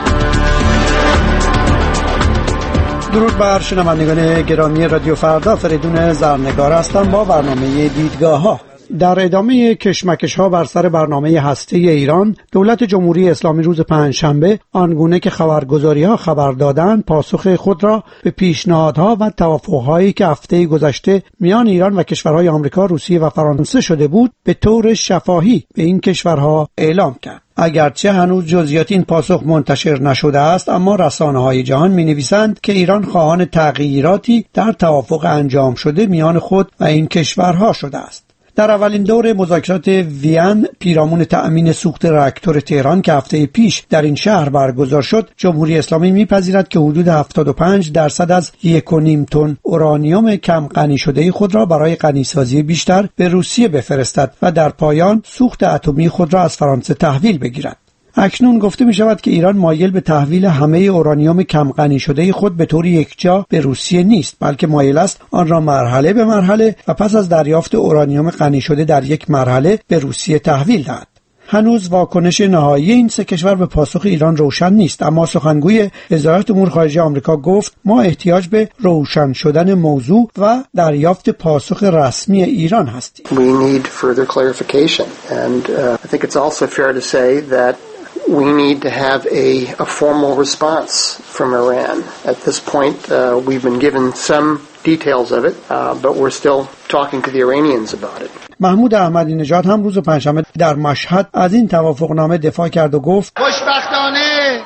درود بر شنوندگان گرامی رادیو فردا، فریدون زرنگار هستم با برنامه دیدگاه ها. در ادامه کشمکش ها بر سر برنامه هسته ایران، دولت جمهوری اسلامی روز پنجشنبه آنگونه که خبرگزاری ها خبر دادند پاسخ خود را به پیشنهادها و توافقهایی که هفته گذشته میان ایران و کشورهای آمریکا، روسیه و فرانسه شده بود به طور شفاهی به این کشورها اعلام کرد. اگرچه هنوز جزئیات این پاسخ منتشر نشده است، اما رسانه‌های جهان می‌نویسند که ایران خواهان تغییراتی در توافق انجام شده میان خود و این کشورها شده است. در اولین دور مذاکرات وین پیرامون تأمین سوخت راکتور تهران که هفته پیش در این شهر برگزار شد، جمهوری اسلامی می‌پذیرد که حدود هفتاد و پنج درصد از یک و نیم تن اورانیوم کم غنی شده خود را برای غنیسازی بیشتر به روسیه بفرستد و در پایان سوخت اتمی خود را از فرانسه تحویل بگیرد. اکنون گفته می شود که ایران مایل به تحویل همه اورانیوم کم غنی شده خود به طور یکجا به روسیه نیست، بلکه مایل است آن را مرحله به مرحله و پس از دریافت اورانیوم غنی شده در یک مرحله به روسیه تحویل دهد. هنوز واکنش نهایی این سه کشور به پاسخ ایران روشن نیست، اما سخنگوی وزارت امور خارجه آمریکا گفت ما احتیاج به روشن شدن موضوع و دریافت پاسخ رسمی ایران هستیم. We need further clarification and uh, I think it's also fair to say that we need to have a, a formal response from Iran. At this point, uh, we've been given some details of it, uh, but we're still talking to the Iranians about it. محمود احمدی نژاد هم روز پنجشنبه در مشهد از این توافقنامه دفاع کرد و گفت خوشبختانه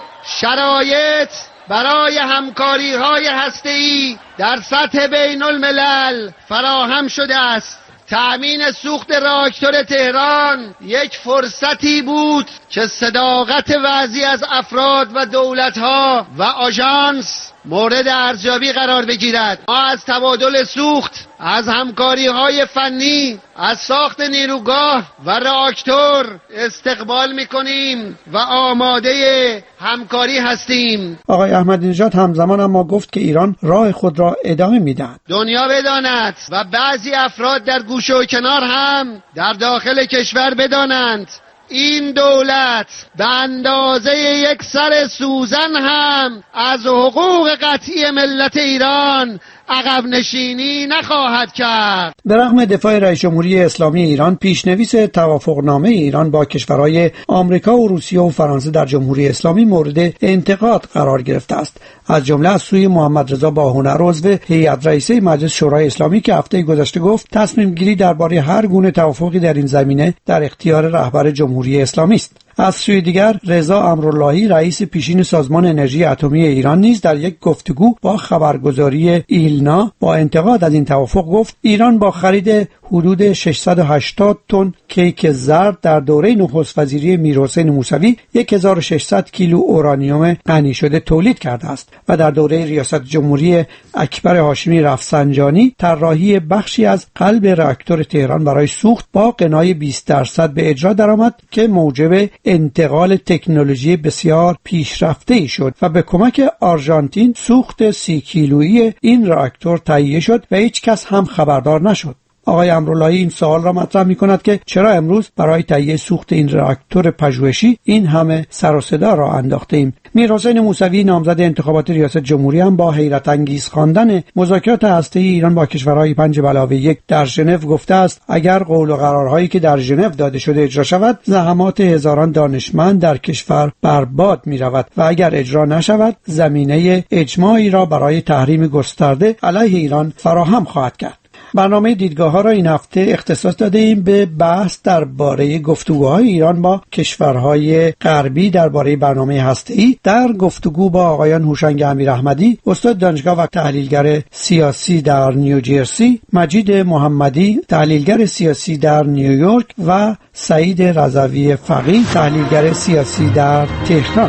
شرایط برای همکاری‌های هسته‌ای در سطح بین الملل فراهم شده است. تأمین سوخت راکتور تهران یک فرصتی بود که صداقت بعضی از افراد و دولت‌ها و آژانس مورد ارزیابی قرار بگیرد. ما از تبادل سوخت، از همکاری‌های فنی، از ساخت نیروگاه و راکتور استقبال می‌کنیم و آماده همکاری هستیم. آقای احمدی نژاد همزمان اما گفت که ایران راه خود را ادامه می‌دهد. دنیا بداند و بعضی افراد در گوشه و کنار هم در داخل کشور بدانند این دولت به اندازه یک سر سوزن هم از حقوق قطعی ملت ایران عقب نشینی نخواهد کرد. به رغم دفاع رئیس جمهوری اسلامی ایران، پیشنویس توافقنامه ایران با کشورهای آمریکا و روسیه و فرانسه در جمهوری اسلامی مورد انتقاد قرار گرفته است. از جمله از سوی محمد رضا باهنر عضو هیئت رئیسه مجلس شورای اسلامی که هفته گذشته گفت تصمیم گیری درباره هر گونه توافقی در این زمینه در اختیار رهبر جمهوری اسلامی است. از سوی دیگر رضا امراللهی رئیس پیشین سازمان انرژی اتمی ایران نیز در یک گفتگو با خبرگزاری ایلنا با انتقاد از این توافق گفت ایران با خرید حدود ششصد و هشتاد تن کیک زرد در دوره نخست وزیری میرحسین موسوی هزار و ششصد کیلو اورانیوم غنی شده تولید کرده است و در دوره ریاست جمهوری اکبر هاشمی رفسنجانی طراحی بخشی از قلب راکتور تهران برای سوخت با غنای بیست درصد به اجرا درآمد که موجب انتقال تکنولوژی بسیار پیشرفته‌ای شد و به کمک آرژانتین سوخت سی کیلویی این راکتور تهیه شد و هیچ کس هم خبردار نشد. آقای امراللهی این سوال را مطرح می‌کند که چرا امروز برای تهیه سوخت این راکتور پژوهشی این همه سر و صدا را انداخته ایم. میرحسین موسوی نامزد انتخابات ریاست جمهوری هم با حیرت انگیز خواندن مذاکرات هسته‌ای ایران با کشورهای پنج به علاوه یک در ژنو گفته است اگر قول و قرارهایی که در ژنو داده شده اجرا شود زحمات هزاران دانشمند در کشور برباد می‌رود و اگر اجرا نشود زمینه اجماعی را برای تحریم گسترده علیه ایران فراهم خواهد کرد. برنامه دیدگاه‌ها را این هفته اختصاص داده ایم به بحث درباره گفتگوهای ایران با کشورهای غربی درباره برنامه هسته‌ای. در گفتگو با آقایان هوشنگ امیراحمدی، استاد دانشگاه و تحلیلگر سیاسی در نیوجرسی، مجید محمدی، تحلیلگر سیاسی در نیویورک و سعید رضوی فقیه، تحلیلگر سیاسی در تهران.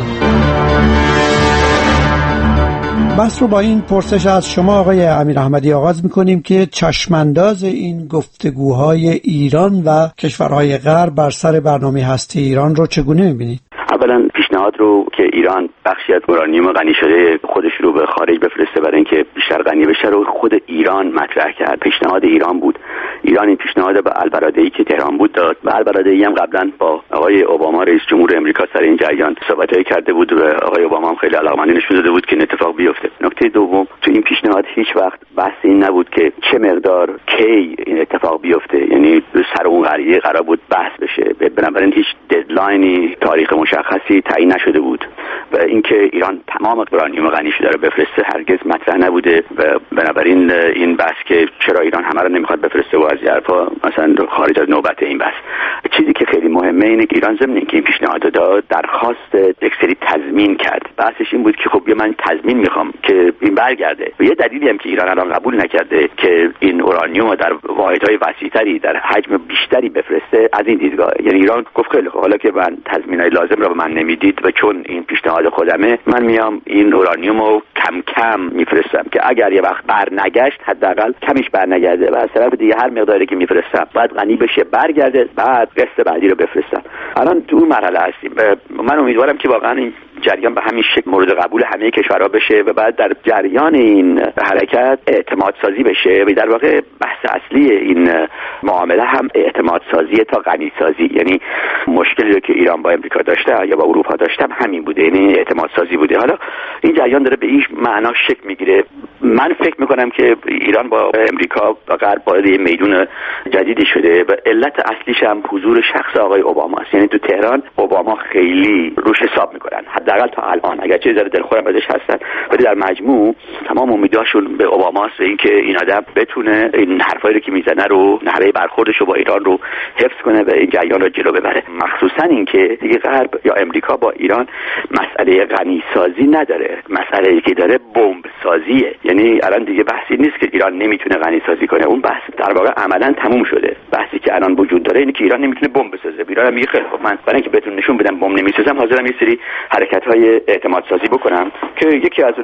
بحث رو با این پرسش از شما آقای امیراحمدی آغاز می‌کنیم که چشمانداز این گفتگوهای ایران و کشورهای غرب بر سر برنامه هسته ایران رو چگونه می‌بینید؟ اولا پیشنهاد رو که ایران بخشی از اورانیوم غنی شده خودش رو به خارج بفرسته برای اینکه بیشتر غنی بشه رو خود ایران مطرح کرد. پیشنهاد ایران بود. ایران این پیشنهاد به البرادعی که تهران بود داد و البرادعی هم قبلا با آقای اوباما رئیس جمهور امریکا سر این جریان صحبت‌های کرده بود و آقای اوباما هم خیلی علاقمندی نشون داده بود که این اتفاق بیفته. نکته دوم، تو این پیشنهاد هیچ وقت بحث این نبود که چه مقدار کی این اتفاق بیفته، یعنی سر اون قضیه قرار بود بحث بشه. بنابراین هیچ ددلاینی، تاریخ مشخصی تعیین نشده بود و اینکه ایران تمام اورانیوم غنی شده رو بفرسته هرگز مطرح نبوده و بنابراین این بحث که چرا ایران همه رو نمیخواد بفرسته و از حرفا مثلا خارج از نوبت این بحث. چیزی که خیلی مهمه اینه که ایران ضمن اینکه این پیشنهاد داد درخواست یک سری تضمین کرد. بحثش این بود که خب من تضمین میخوام که این برگرده و یه دلیلی هم که ایران الان قبول نکرده که این اورانیوم در واحدهای وسیع‌تری در حجم بیشتری بفرسته از این دیدگاه، یعنی ایران گفت خیلی خب حالا که من تضمینای لازم رو به من نمیدید و چون این پیشنهاد خودمه من میام این اورانیوم رو کم کم میفرستم که اگر یه وقت برنگشت حداقل کمیش برنگرده و از طرف دیگه هر مقداری که میفرستم بعد غنی بشه برگرده بعد قسط بعدی رو بفرستم. الان تو اون مرحله هستیم. من امیدوارم که واقعا این جریان به همین شکل مورد قبول همه کشورها بشه و بعد در جریان این حرکت اعتماد سازی بشه و در واقع بحث اصلی این معامله هم اعتماد سازی تا غنی سازی، یعنی مشکلی که ایران با امریکا داشته یا با اروپا داشته همین بوده، یعنی اعتماد سازی بوده. حالا این جریان داره به این معنا شکل میگیره. من فکر میکنم که ایران با امریکا و غرب وارد یه میدون جدیدی شده و علت اصلیش هم حضور شخص آقای اوباما است. یعنی تو تهران اوباما خیلی روش حساب میکنن، حداقل تا الان، اگرچه ذره دلخورم ازش هستن ولی در مجموع تمام امیداشون به اوباماست و اینکه این آدم بتونه این حرفایی که میزنه رو، نحوه برخوردش رو با ایران رو حفظ کنه و این جریان رو جلو ببره. مخصوصا اینکه دیگه غرب یا امریکا با ایران مسئله غنی سازی نداره، مسئله که داره بمب سازیه. یعنی الان دیگه بحثی نیست که ایران نمیتونه غنی سازی کنه، اون بحث در واقع عملا تموم شده. بحثی که الان وجود داره اینه که ایران نمیتونه بمب بسازه. ایران میگه خیلی خب من برای اینکه بهتون نشون بدم بمب نمیسازم حاضرم یه سری حرکت‌های اعتماد سازی بکنم که یکی از اونها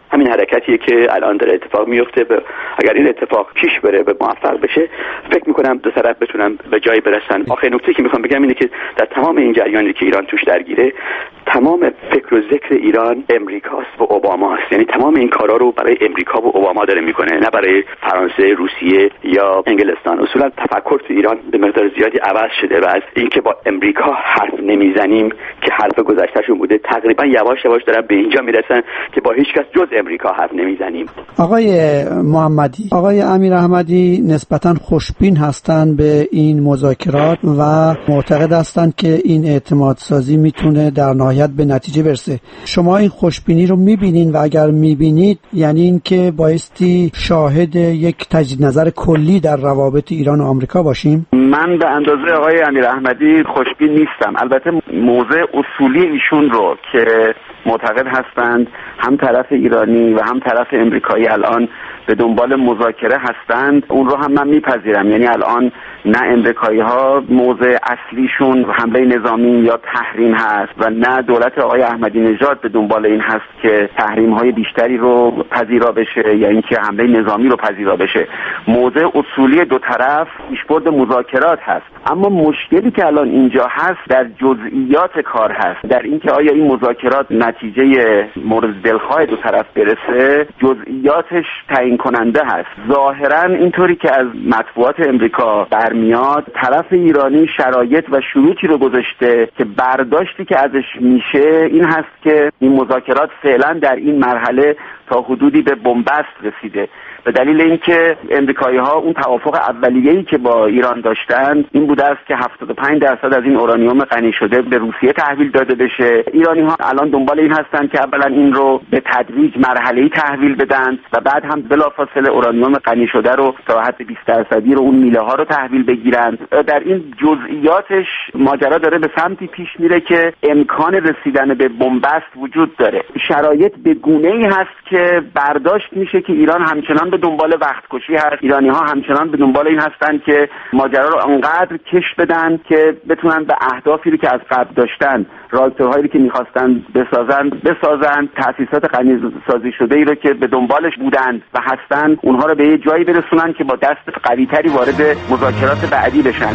همین حرکتیه که الان داره اتفاق میفته. اگر این اتفاق پیش بره به موفق بشه، فکر میکنم دو طرف بتونن به جایی برسن. آخرین نکته که میخوام بگم اینه که در تمام این جریانی که ایران توش درگیره، تمام فکر و ذکر ایران امریکاست و اوباماست. یعنی تمام این کارا رو برای امریکا و اوباما داره میکنه، نه برای فرانسه، روسیه یا انگلستان. اصولا تفکر تو ایران به مقدار زیادی عوض شده و از اینکه با امریکا حرف نمیزنیم که حرف گذشتهشون بوده، تقریبا یواش یواش دارن به اینجا میرسن که با هیچ کس جز امریکا حرف نمیزنیم. آقای محمدی، آقای امیر احمدی نسبتاً خوشبین هستند به این مذاکرات و معتقد هستند که این اعتماد سازی میتونه در نهایت به نتیجه برسه. شما این خوشبینی رو میبینین و اگر میبینید یعنی این که بایستی شاهد یک تجدید نظر کلی در روابط ایران و آمریکا باشیم؟ من به اندازه آقای امیر احمدی خوشبین نیستم. البته موضع اصولی ایشون رو که معتقد هستند هم طرف ایرانی و هم طرف امریکایی الان به دنبال مذاکره هستند، اون رو هم من میپذیرم. یعنی الان نه امریکایی ها موضع اصلیشون حمله نظامی یا تحریم هست و نه دولت آقای احمدی نژاد به دنبال این هست که تحریم های بیشتری رو پذیرا بشه یا اینکه حمله نظامی رو پذیرا بشه. موضع اصولی دو طرف پیشبرد مذاکرات هست. اما مشکلی که الان اینجا هست در جزئیات کار هست، در اینکه آیا این مذاکرات نتیجه مورد دلخواه دو طرف برسه، جزئیاتش تعیین کننده هست. ظاهرا اینطوری که از مطبوعات امریکا برمیاد، طرف ایرانی شرایط و شروطی رو گذاشته که برداشتی که ازش میشه این هست که این مذاکرات فعلا در این مرحله تا حدودی به بنبست رسیده، به دلیل اینکه امریکایی‌ها اون توافق اولیه‌ای که با ایران داشتن این بوده است که هفتاد و پنج درصد از این اورانیوم غنی شده به روسیه تحویل داده بشه. ایرانی‌ها الان دنبال این هستن که اولا این رو به تدریج مرحله‌ای تحویل بدن و بعد هم بلافاصله اورانیوم غنی شده رو تا حد بیست درصدی رو اون میله ها رو تحویل بگیرن. در این جزئیاتش ماجرا داره به سمتی پیش میره که امکان رسیدن به بنبست وجود داره. شرایط به گونه‌ای هست که برداشت میشه که ایران همچنان به دنبال وقت کشی هست. ایرانی ها همچنان به دنبال این هستن که ماجرا رو انقدر کش بدن که بتونن به اهدافی رو که از قبل داشتن، راکتورهایی که میخواستن بسازن بسازن، تأسیسات غنی سازی شده ای رو که به دنبالش بودن و هستن اونها رو به یه جایی برسونن که با دست قوی تری وارد مذاکرات بعدی بشن.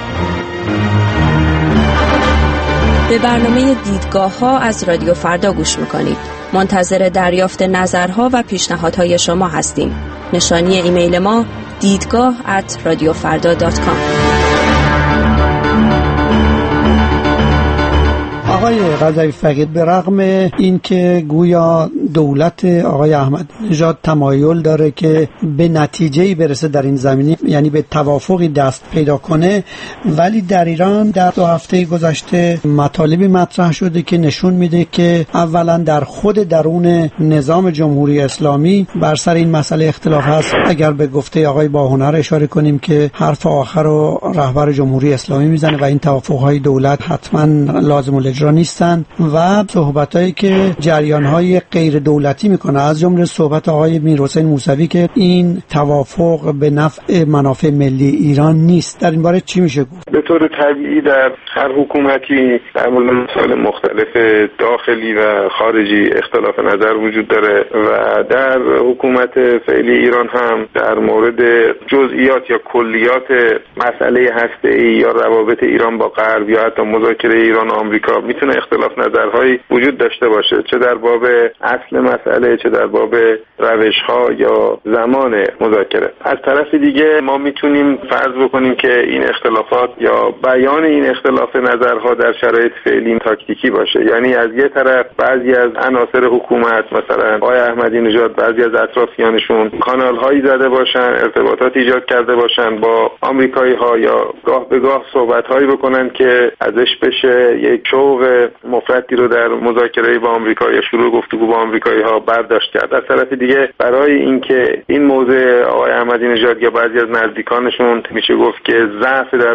به برنامه دیدگاه ها از رادیو فردا گوش میکنید. منتظر دریافت نظرها و پیشنهادهای شما هستیم. نشانی ایمیل ما دیدگاه ات رادیو فردا دات کام. آقای قضایی فقید، به رغم اینکه گویا دولت آقای احمدی نژاد تمایل داره که به نتیجه‌ای برسه در این زمینه، یعنی به توافقی دست پیدا کنه، ولی در ایران در دو هفته گذشته مطالبی مطرح شده که نشون میده که اولا در خود درون نظام جمهوری اسلامی بر سر این مسئله اختلاف هست. اگر به گفته آقای باهنر اشاره کنیم که حرف آخر رو رهبر جمهوری اسلامی میزنه و این توافق‌های دولت حتما لازم الاجرا نیستن، و صحبتایی که جریان‌های غیر دولتی میکنه، از جمله صحبت آقای میرحسین موسوی که این توافق به نفع منافع ملی ایران نیست. در این باره چی میشه گفت؟ به طور طبیعی در هر حکومتی در مورد مسائل مختلف داخلی و خارجی اختلاف نظر وجود داره و در حکومت فعلی ایران هم در مورد جزئیات یا کلیات مسئله هسته‌ای یا روابط ایران با غرب یا حتی مذاکره ایران و آمریکا میتونه اختلاف نظرهایی وجود داشته باشه، چه در باب اصل مسئله چه در باب روش‌ها یا زمان مذاکره. از طرف دیگه ما میتونیم فرض بکنیم که این اختلافات یا بیان این اختلاف نظرها در شرایط فعلی تاکتیکی باشه، یعنی از یه طرف بعضی از عناصر حکومت مثلا آقای احمدی نژاد بعضی از اطرافیانشون کانال‌هایی زده باشن، ارتباطات ایجاد کرده باشن با آمریکایی‌ها یا گاه به گاه صحبت‌هایی بکنن که ازش بشه یک شوق مفردی رو در مذاکره با آمریکا یا شروع گفتگو با آمریکایی‌ها برداشت کرد. از طرف دیگه برای اینکه این موضوع آقای احمدی نژاد یا بعضی از نزدیکانشون میشه گفت که ضعف در برابر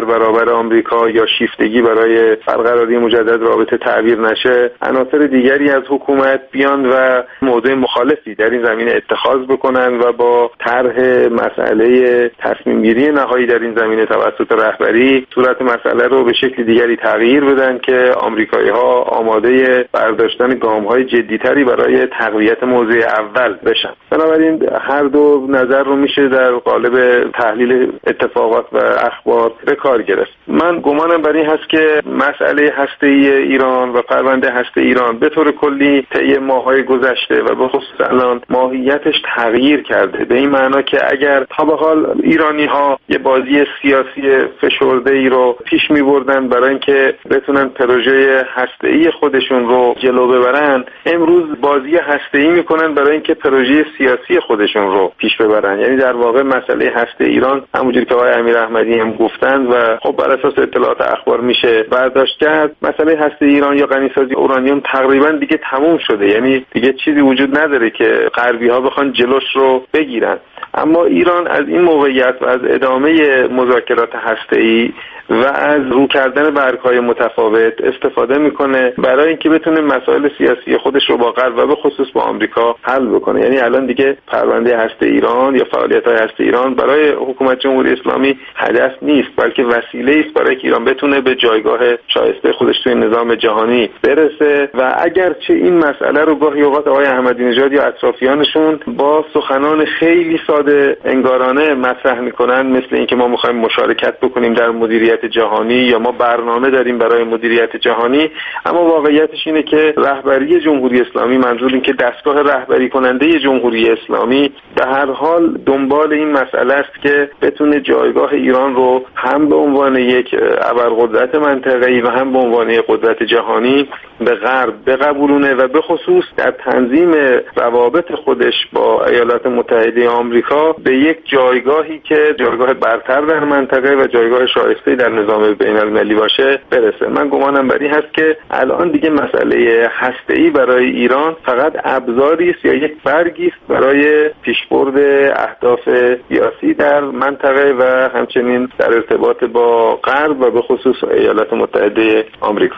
آمریکا یا شیفتگی برای برقراری مجدد رابطه تعبیر نشه، عناصر دیگری از حکومت بیان و موضع مخالفی در این زمینه اتخاذ بکنن و با طرح مسئله تصمیم گیری نهایی در این زمینه توسط رهبری صورت مسئله رو به شکل دیگری تغییر بدن که آمریکایی‌ها آماده برداشتن گام‌های جدی‌تری برای تقویت موضع اول بشن. بنابراین هر دو نظر رو میشه در قالب تحلیل اتفاقات و اخبار به کار گرفت. من گمانم بر این هست که مسئله هسته‌ای ایران و پرونده هسته ایران به طور کلی طی ماه‌های گذشته و به خصوص الان ماهیتش تغییر کرده، به این معنا که اگر تا به حال ایرانی‌ها یه بازی سیاسی فشرده‌ای رو پیش می‌بردن برای اینکه بتونن پروژه هسته‌ای خودشون رو جلو ببرن، امروز بازی هسته‌ای می‌کنن برای اینکه پروژه سیاسی خودشون رو پیش ببرن. یعنی در واقع مسئله هسته ایران همونجوری که آقای امیر احمدی هم گفتند و خب بر اساس اطلاعات اخبار میشه برداشت کرد، مسئله هسته ایران یا غنیسازی اورانیوم تقریبا دیگه تموم شده. یعنی دیگه چیزی وجود نداره که غربی‌ها بخوان جلوش رو بگیرن. اما ایران از این موقعیت و از ادامه مذاکرات هسته‌ای و از رو کردن برگ‌های متفاوت استفاده میکنه برای اینکه بتونه مسائل سیاسی خودش رو با غرب و به خصوص با آمریکا حل بکنه. یعنی الان دیگه پرونده هسته ایران یا فعالیت‌های هسته ایران برای حکومت جمهوری اسلامی هدف نیست، بلکه وسیله است برای اینکه ایران بتونه به جایگاه شایسته خودش توی نظام جهانی برسه. و اگرچه این مسئله رو گاهی اوقات آقای احمدی نژاد یا اطرافیانشون با سخنان خیلی ساده انگارانه مطرح میکنن، مثل اینکه ما می‌خوایم مشارکت بکنیم در مدیریت جهانی یا ما برنامه داریم برای مدیریت جهانی، اما واقعیتش اینه که رهبری جمهوری اسلامی، منظور این که دستگاه رهبری کننده جمهوری اسلامی به هر حال دنبال این مسئله است که بتونه جایگاه ایران رو هم به عنوان یک ابرقدرت منطقه‌ای و هم به عنوان یک قدرت جهانی به غرب بقبولونه و به خصوص در تنظیم روابط خودش با ایالات متحده آمریکا به یک جایگاهی که جایگاه برتر در منطقه و جایگاه شایسته در نظام بین المللی باشه برسه. من گمانم بر این هست که الان دیگه مسئله هسته‌ای برای ایران فقط ابزاری است یا یک برگی است برای پیشبرد اهداف سیاسی در منطقه و همچنین در ارتباط با غرب و به خصوص ایالات متحده آمریکا.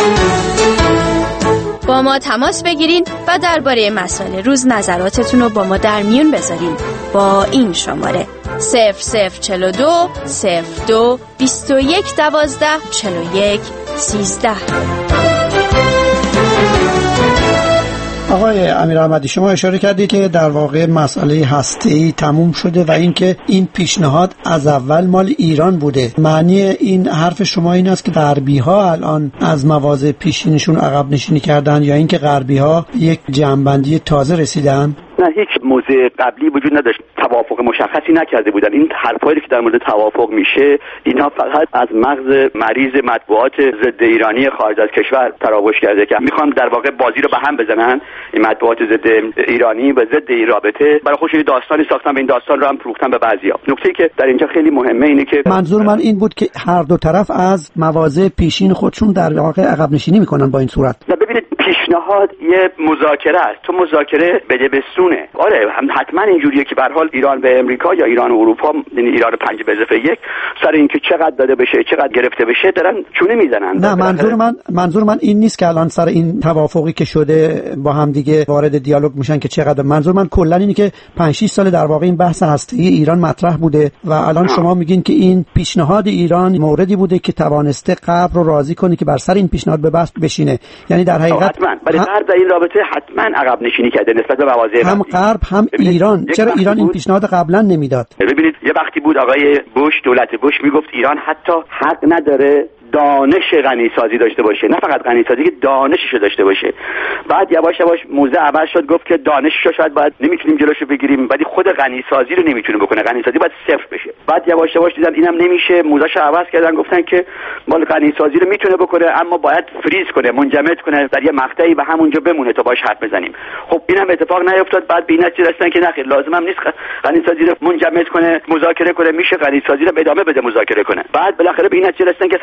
با ما تماس بگیرین و درباره مسائل روز نظراتتون رو با ما در میون بذارین با این شماره صفر صفر چهل و دو صفر دو بیست و یک دوازده چهل و یک سیزده. آقای امیر احمدی، شما اشاره کردید که در واقع مسئله هسته‌ای تموم شده و اینکه این پیشنهاد از اول مال ایران بوده. معنی این حرف شما این است که غربی‌ها الان از مواضع پیشینشون عقب نشینی کردن یا اینکه غربی‌ها یک جمع‌بندی تازه رسیدن؟ نه، هیچ موضع قبلی وجود نداشت، توافق مشخصی نکرده بودن. این حرفایی که در مورد توافق میشه اینا فقط از مغز مریض مطبوعات ضد ایرانی خارج از کشور تراوش کرده که میخوان در واقع بازی رو به هم بزنن. این مطبوعات ضد ایرانی و ضد این رابطه برای خودشون داستانی ساختن و این داستان رو هم فروختن به بعضیا. نکته‌ای که در اینجا خیلی مهمه اینه که منظور من این بود که هر دو طرف از مواضع پیشین خودشون در واقع عقب نشینی میکنن با این صورت. نه، ببینید پیشنهاد یه مذاکره است. تو مذاکره بده بستونه. آره هم حتما اینجوریه که به هر حال ایران به امریکا یا ایران و اروپا، یعنی ایران پنج به اضافه یک، سر اینکه چقدر داده بشه چقدر گرفته بشه دارن چونه میزنن. نه، منظور من منظور من این نیست که الان سر این توافقی که شده با هم دیگه وارد دیالوگ میشن که چقدر. منظور من کلا اینه که پنج شش سال در واقع این بحث هسته‌ای ایران مطرح بوده و الان شما میگین که این پیشنهاد ایران موردی بوده که توانسته غرب رو راضی کنه که بر سر این پیشنهاد به بحث بشینه. یعنی در حقیقت حتما برای غرب در این رابطه حتما عقب نشینی کرده نسبت به مواضع هم غرب هم ایران. چرا ایران این پیشنهاد قبلا نمیداد؟ ببینید یه وقتی بود آقای بوش، دولت بوش میگفت ایران حتی حق نداره دانش غنیسازی داشته باشه، نه فقط غنیسازی که دانششو داشته باشه. بعد یواش یواش موضوع عوض شد، گفت که دانششو شاید باید نمیتونیم جلوشو بگیریم، ولی خود غنیسازی رو نمیتونه بکنه، غنیسازی باید صفر بشه. بعد یواش یواش دیدن اینم نمیشه، موضوعشو عوض کردن، گفتن که مال غنیسازی رو میتونه بکنه اما باید فریز کنه، منجمد کنه در یه مقطعی و همونجا بمونه تا باش حرف بزنیم. خب اینم اتفاق نیفتاد. بعد به این نتیجه رسیدن که نه خیر، لازمم نیست غنیسازی رو منجمد کنه، مذاکره کنه، میشه غنیسازی رو ادامه بده مذاکره کنه. بعد بالاخره به این نتیجه رسیدن که اصلا غنی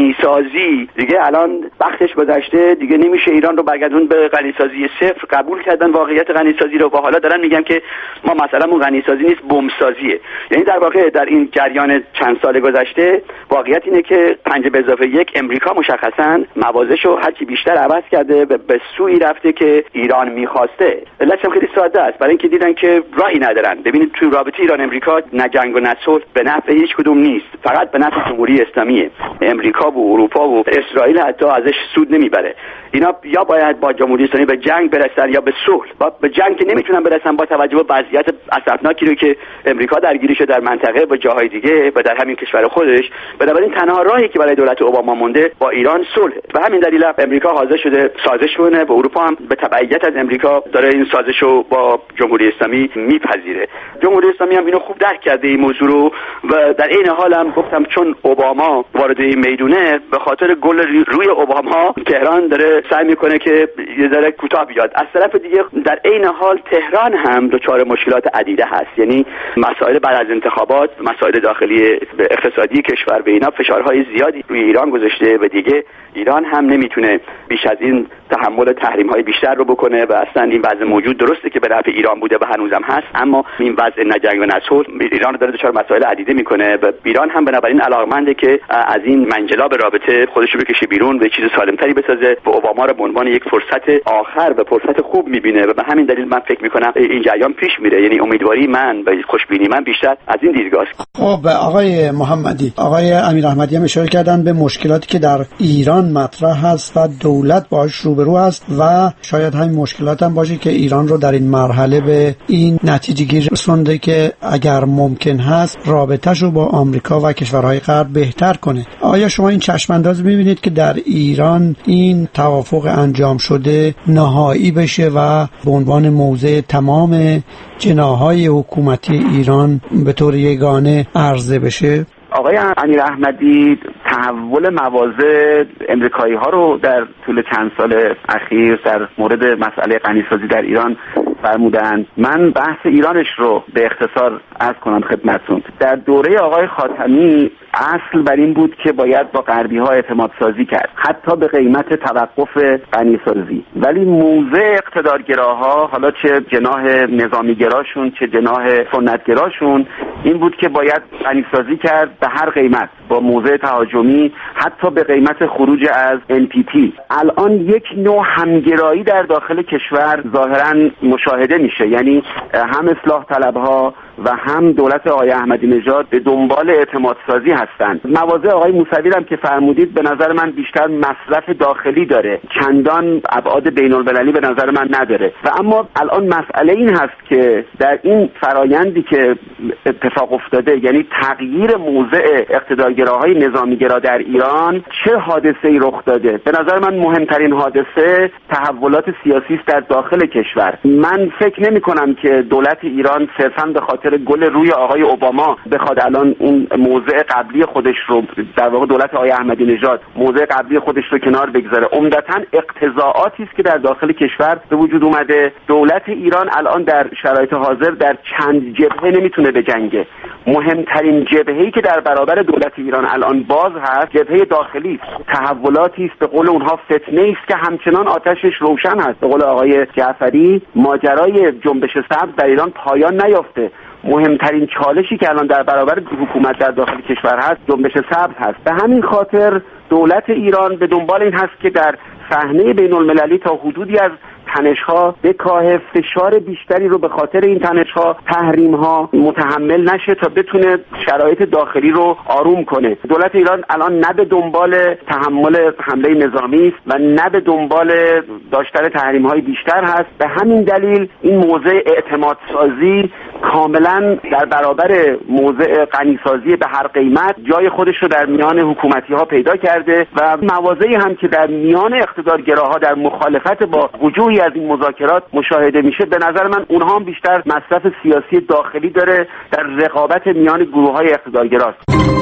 غنیسازی دیگه الان وقتش گذشته، دیگه نمیشه ایران رو برگردون به غنیسازی صفر. قبول کردن واقعیت غنیسازی رو و حالا دارن میگن که ما مثلا اون غنیسازی نیست، بمبسازیه. یعنی در واقع در این جریان چند سال گذشته واقعیت اینه که پنج به اضافه یک امریکا مشخصاً موازش رو هرچی بیشتر عوض کرده به سوی رفته که ایران میخواسته. علتش هم خیلی ساده است، برای اینکه دیدن که راهی ندارن. ببینید تو رابطه ایران امریکا نه جنگ و نه صلح به نفع هیچ کدوم نیست، فقط به نفع جمهوری اسلامیه. امریکا و اروپا و اسرائیل حتی ازش سود نمیبره. اینا یا باید با جمهوری اسلامی به جنگ برسن یا به صلح. با به جنگ که نمیتونن برسن با توجه به وضعیت اسفناکی رو که امریکا درگیرشه در منطقه و جاهای دیگه و در همین کشور خودش. بنابراین تنها راهی که برای دولت اوباما مونده با ایران صلح. به همین دلیل امریکا حاضر شده سازش کنه و اروپا هم به تبعیت از امریکا داره این سازش رو با جمهوری اسلامی میپذیره. جمهوری اسلامی هم اینو خوب درک کرده این موضوع رو و در این حال هم گفتم چون اوباما وارد این میدونه، به خاطر گل روی اوباما تهران داره سعی میکنه که یه ذره کوتاه بیاد. از طرف دیگه در این حال تهران هم دچار مشکلات عدیده هست، یعنی مسائل بعد از انتخابات، مسائل داخلی اقتصادی کشور به اینا فشارهای زیادی روی ایران گذاشته و دیگه ایران هم نمیتونه بیش از این تحمل تحریم‌های بیشتر رو بکنه و اصلا این وضع موجود درسته که به نفع ایران بوده و هنوزم هست، اما این وضع نه جنگ و نه صلح ایران رو داره دچار مسائل عدیده میکنه و ایران هم بنابراین علاقمنده که از این منجلاب رابطه خودش رو بکشه بیرون و چیز سالمتری بسازه و اوباما رو به عنوان یک فرصت آخر و فرصت خوب میبینه و به همین دلیل من فکر میکنم این جریان پیش میره. یعنی امیدواری من و خوشبینی من بیشتر از این دیدگاه است. خب آقای محمدی، آقای امیر احمدی هم اشاره کردن به مشکلاتی که در ایران مطرح هست و دولت باهاش روبرو است و شاید همین مشکلات هم باشه که ایران رو در این مرحله به این نتیجه گیری رسونده که اگر ممکن هست رابطه‌ش رو با آمریکا و کشورهای غرب بهتر کنه. آیا شما این چشم‌انداز می‌بینید که در ایران این توافق انجام شده نهایی بشه و به عنوان موضع تمام جناح‌های حکومتی ایران به طور یگانه عرضه بشه؟ آقای امیر احمدی تحول مواضع امریکایی ها رو در طول چند سال اخیر در مورد مسئله غنیسازی در ایران فرمودند. من بحث ایرانش رو به اختصار عرض کنم خدمتتون. در دوره آقای خاتمی اصل بر این بود که باید با غربی ها اعتماد سازی کرد، حتی به قیمت توقف غنیسازی. ولی موضع اقتدارگراها، حالا چه جناح نظامیگراشون چه جناح سنتگراشون، این بود که باید غنیسازی کرد به هر قیمت، با موضع تهاجمی، حتی به قیمت خروج از ان پی تی. الان یک نوع همگرایی در داخل کشور ظاهرا مشاهده میشه، یعنی هم اصلاح طلبها و هم دولت آقای احمدی نژاد به دنبال اعتماد سازی هستند. مواضع آقای موسوی هم که فرمودید به نظر من بیشتر مصرف داخلی داره، چندان ابعاد بین المللی به نظر من نداره. و اما الان مسئله این هست که در این فرایندی که اتفاق افتاده، یعنی تغییر موضع اقتدارگراهای نظامیگرا در ایران، چه حادثه‌ای رخ داده؟ به نظر من مهمترین حادثه تحولات سیاسی است در داخل کشور. من فکر نمی کنم که دولت ایران صرفاً به خاطر گل روی آقای اوباما بخواد الان اون موضع قبلی خودش رو، در واقع دولت آقای احمدی نژاد موضع قبلی خودش رو کنار بگذاره. عمدتاً اقتضاعاتی است که در داخل کشور به وجود اومده. دولت ایران الان در شرایط حاضر در چند جبهه نمیتونه بجنگه. مهمترین جبهه‌ای که در برابر دولت ایران الان باز هست جبهه داخلی است. تحولاتی است به قول اونها فتنه است که همچنان آتشش روشن هست. به قول آقای جعفری ماجرای جنبش سبز در ایران پایان نیافته. مهمترین چالشی که الان در برابر حکومت در داخل کشور هست جنبش سبز هست. به همین خاطر دولت ایران به دنبال این هست که در صحنه بین المللی تا حدودی از تنش‌ها بکاهه، فشار بیشتری رو به خاطر این تنش‌ها، تحریم‌ها متحمل نشه تا بتونه شرایط داخلی رو آروم کنه. دولت ایران الان نه به دنبال تحمل حمله نظامی است و نه به دنبال داشتن تحریم‌های بیشتر هست. به همین دلیل این موضع اعتماد سازی کاملا در برابر موضع غنیسازی به هر قیمت جای خودش رو در میان حکومتی‌ها پیدا کرده و مواضعی هم که در میان اقتدارگراها در مخالفت با وجوهی از این مذاکرات مشاهده میشه، به نظر من اونها هم بیشتر مصرف سیاسی داخلی داره، در رقابت میان گروه‌های اقتدارگراست.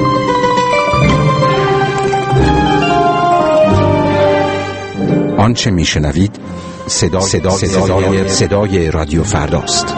آنچه میشنوید صدا صدا صدای صدای رادیو فرداست.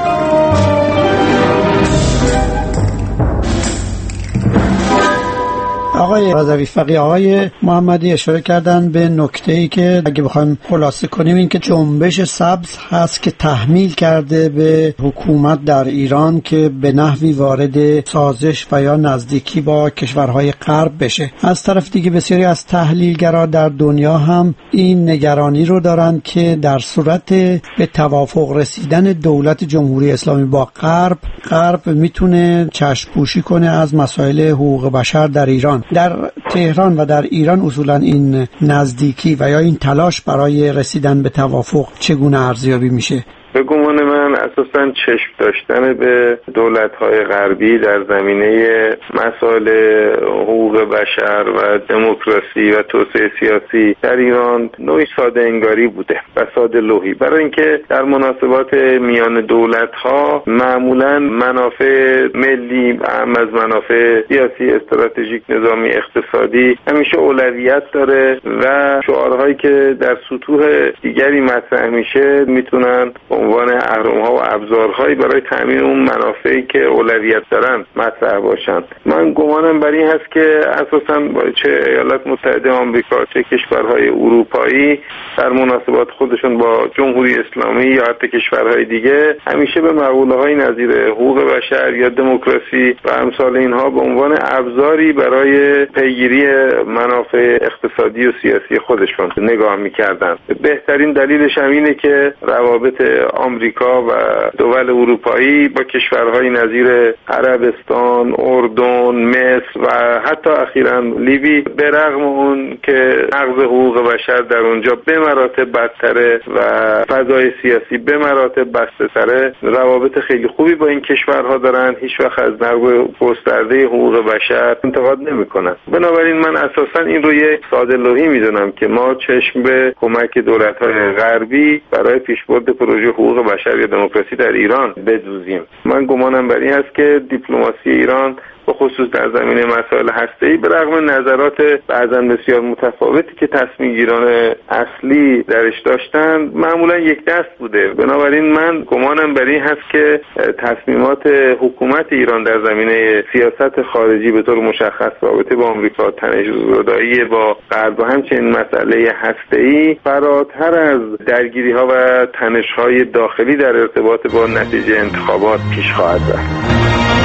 آقای رضوی فقیه، آقای محمدی اشاره کردن به نکته‌ای که اگه بخوایم خلاصه کنیم این که جنبش سبز هست که تحمیل کرده به حکومت در ایران که به نحوی وارد سازش و یا نزدیکی با کشورهای غرب بشه. از طرف دیگه بسیاری از تحلیلگرا در دنیا هم این نگرانی رو دارن که در صورت به توافق رسیدن دولت جمهوری اسلامی با غرب، غرب میتونه چشم‌پوشی کنه از مسائل حقوق بشر در ایران. در تهران و در ایران اصولا این نزدیکی و یا این تلاش برای رسیدن به توافق چگونه ارزیابی میشه؟ به گمان من اساساً چشم داشتن به دولت‌های غربی در زمینه مسائل حقوق بشر و دموکراسی و توسعه سیاسی در ایران نوعی ساده انگاری بوده و ساده لوحی، برای اینکه در مناسبات میان دولت‌ها معمولاً منافع ملی اهم از منافع سیاسی، استراتژیک، نظامی، اقتصادی همیشه اولویت داره و شعارهایی که در سطوح دیگری مطرح میشه میتونن عنوان اهرم‌ها و ابزارهایی برای تامین اون منافعی که اولویت دارن مطرح باشند. من گمانم بر این هست که اساساً چه ایالات متحده آمریکا چه کشورهای اروپایی در مناسبات خودشون با جمهوری اسلامی یا حتی کشورهای دیگه همیشه به مقوله‌های نظیر حقوق بشر یا دموکراسی و امثال اینها به عنوان ابزاری برای پیگیری منافع اقتصادی و سیاسی خودشون نگاه می‌کردن. بهترین دلیلش هم اینه که روابط آمریکا و دول اروپایی با کشورهای نظیر عربستان، اردن، مصر و حتی اخیراً لیبی به رغم اون که نقض حقوق بشر در اونجا به مراتب بدتره و فضای سیاسی به مراتب بسته‌تره، روابط خیلی خوبی با این کشورها دارن، هیچ وقت از نقض گسترده حقوق بشر انتقاد نمی‌کنن. بنابراین من اساساً این رو یک ساده لوحی می‌دونم که ما چشم به کمک دولت‌های غربی برای پیشبرد پروژه حقوق بشر یا دموکراسی در ایران بدوزیم. من گمانم بر این است که دیپلماسی ایران به خصوص در زمینه مسائل هسته‌ای به رغم نظرات بعضاً بسیار متفاوتی که تصمیم گیران اصلی درش داشتند معمولاً یک دست بوده. بنابراین من گمانم بر این هست که تصمیمات حکومت ایران در زمینه سیاست خارجی به طور مشخص رابطه با آمریکا، تنش‌زدایی با غرب و همچنین مسئله هسته‌ای فراتر از درگیری‌ها و تنش‌های داخلی در ارتباط با نتیجه انتخابات پیش خواهد رفت.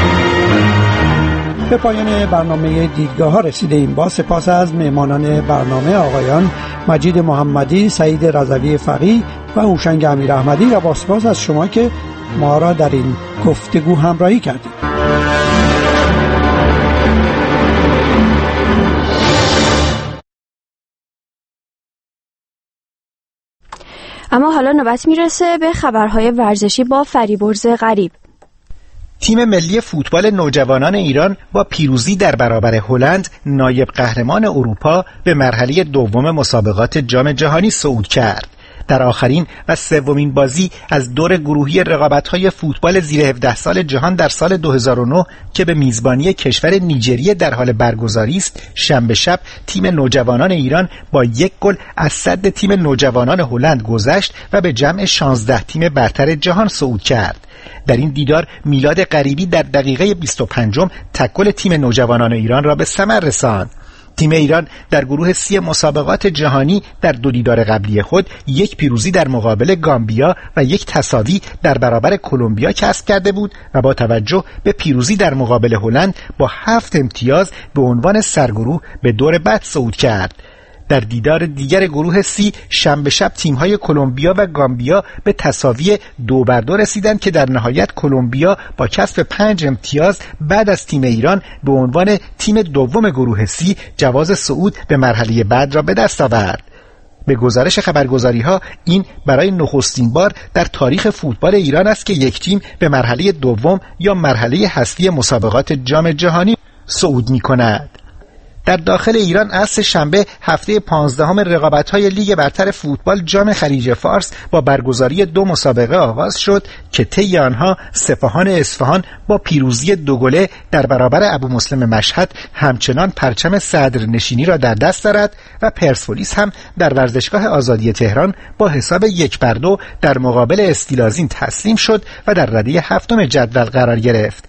به پایان برنامه دیدگاه ها رسیده ایم. با سپاس از مهمانان برنامه آقایان مجید محمدی، سعید رضوی فقیه و هوشنگ امیراحمدی و با سپاس از شما که ما را در این گفتگو همراهی کردید. اما حالا نوبت میرسه به خبرهای ورزشی با فریبرز غریب. تیم ملی فوتبال نوجوانان ایران با پیروزی در برابر هلند نایب قهرمان اروپا به مرحله دوم مسابقات جام جهانی صعود کرد. در آخرین و سومین بازی از دور گروهی رقابت‌های فوتبال زیر هفده سال جهان در سال دو هزار و نه که به میزبانی کشور نیجریه در حال برگزاری است، شنبه شب تیم نوجوانان ایران با یک گل از سد تیم نوجوانان هلند گذشت و به جمع شانزده تیم برتر جهان صعود کرد. در این دیدار میلاد غریبی در دقیقه بیست و پنجم تکل تیم نوجوانان ایران را به ثمر رساند. تیم ایران در گروه سی مسابقات جهانی در دو دیدار قبلی خود یک پیروزی در مقابل گامبیا و یک تساوی در برابر کلمبیا کسب کرده بود و با توجه به پیروزی در مقابل هلند با هفت امتیاز به عنوان سرگروه به دور بعد صعود کرد. در دیدار دیگر گروه سی شنبه شب تیم‌های کلمبیا و گامبیا به تساوی دو بر دو رسیدند که در نهایت کلمبیا با کسب پنج امتیاز بعد از تیم ایران به عنوان تیم دوم گروه سی جواز صعود به مرحله بعد را به دست آورد. به گزارش خبرگزاری‌ها این برای نخستین بار در تاریخ فوتبال ایران است که یک تیم به مرحله دوم یا مرحله حذفی مسابقات جام جهانی صعود می‌کند. در داخل ایران از شنبه هفته پانزدهم رقابت‌های لیگ برتر فوتبال جام خلیج فارس با برگزاری دو مسابقه آغاز شد که طی آنها سپاهان اصفهان با پیروزی دو گله در برابر ابومسلم مشهد همچنان پرچم صدرنشینی را در دست دارد و پرسپولیس هم در ورزشگاه آزادی تهران با حساب یک بر دو در مقابل استیلازین تسلیم شد و در رده هفتم جدول قرار گرفت.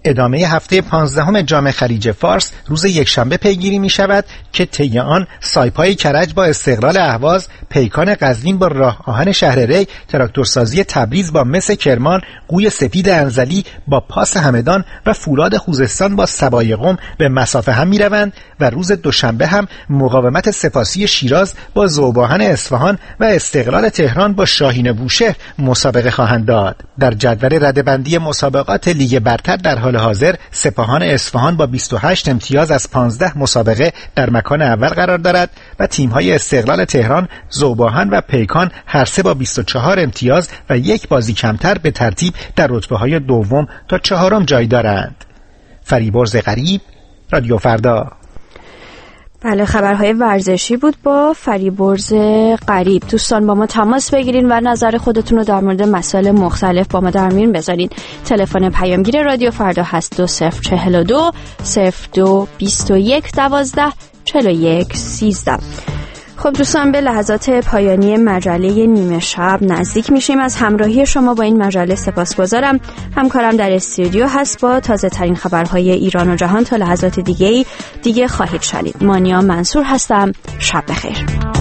ادامه هفته پانزدهم جام خلیج فارس روز یکشنبه پیگیری می شود که طی آن سایپای کرج با استقلال اهواز، پیکان قزوین با راه آهن شهر ری، تراکتورسازی تبریز با مس کرمان، قوی سپید انزلی با پاس همدان و فولاد خوزستان با سبای قم به مسافه هم می روند و روز دوشنبه هم مقاومت سپاسی شیراز با ذوباهن اصفهان و استقلال تهران با شاهین بوشهر مسابقه خواهند داد. در جدول رده‌بندی مسابقات لیگ برتر در حال حاضر سپاهان اصفهان با بیست و هشت امتیاز از پانزده مسابقه در مکان اول قرار دارد و تیم‌های استقلال تهران، ذوباهن و پیکان هر سه با بیست و چهار امتیاز و یک بازی کمتر به ترتیب در رتبه‌های دوم تا چهارم جای دارند. فریبرز غریب، رادیو فردا. بله، خبرهای ورزشی بود با فریبرز غریب. دوستان با ما تماس بگیرین و نظر خودتون رو در مورد مسائل مختلف با ما در میون بذارین. تلفن پیامگیر رادیو فردا هست دو صفر چهل و دو صفر دو بیست و یک دوازده چهل و یک سیزده. خب دوستان، به لحظات پایانی مجله نیمه شب نزدیک میشیم. از همراهی شما با این مجله سپاسگزارم. همکارم در استودیو هست با تازه ترین خبرهای ایران و جهان. تا لحظات دیگه دیگه خواهید شنید. مانیا منصور هستم. شب بخیر.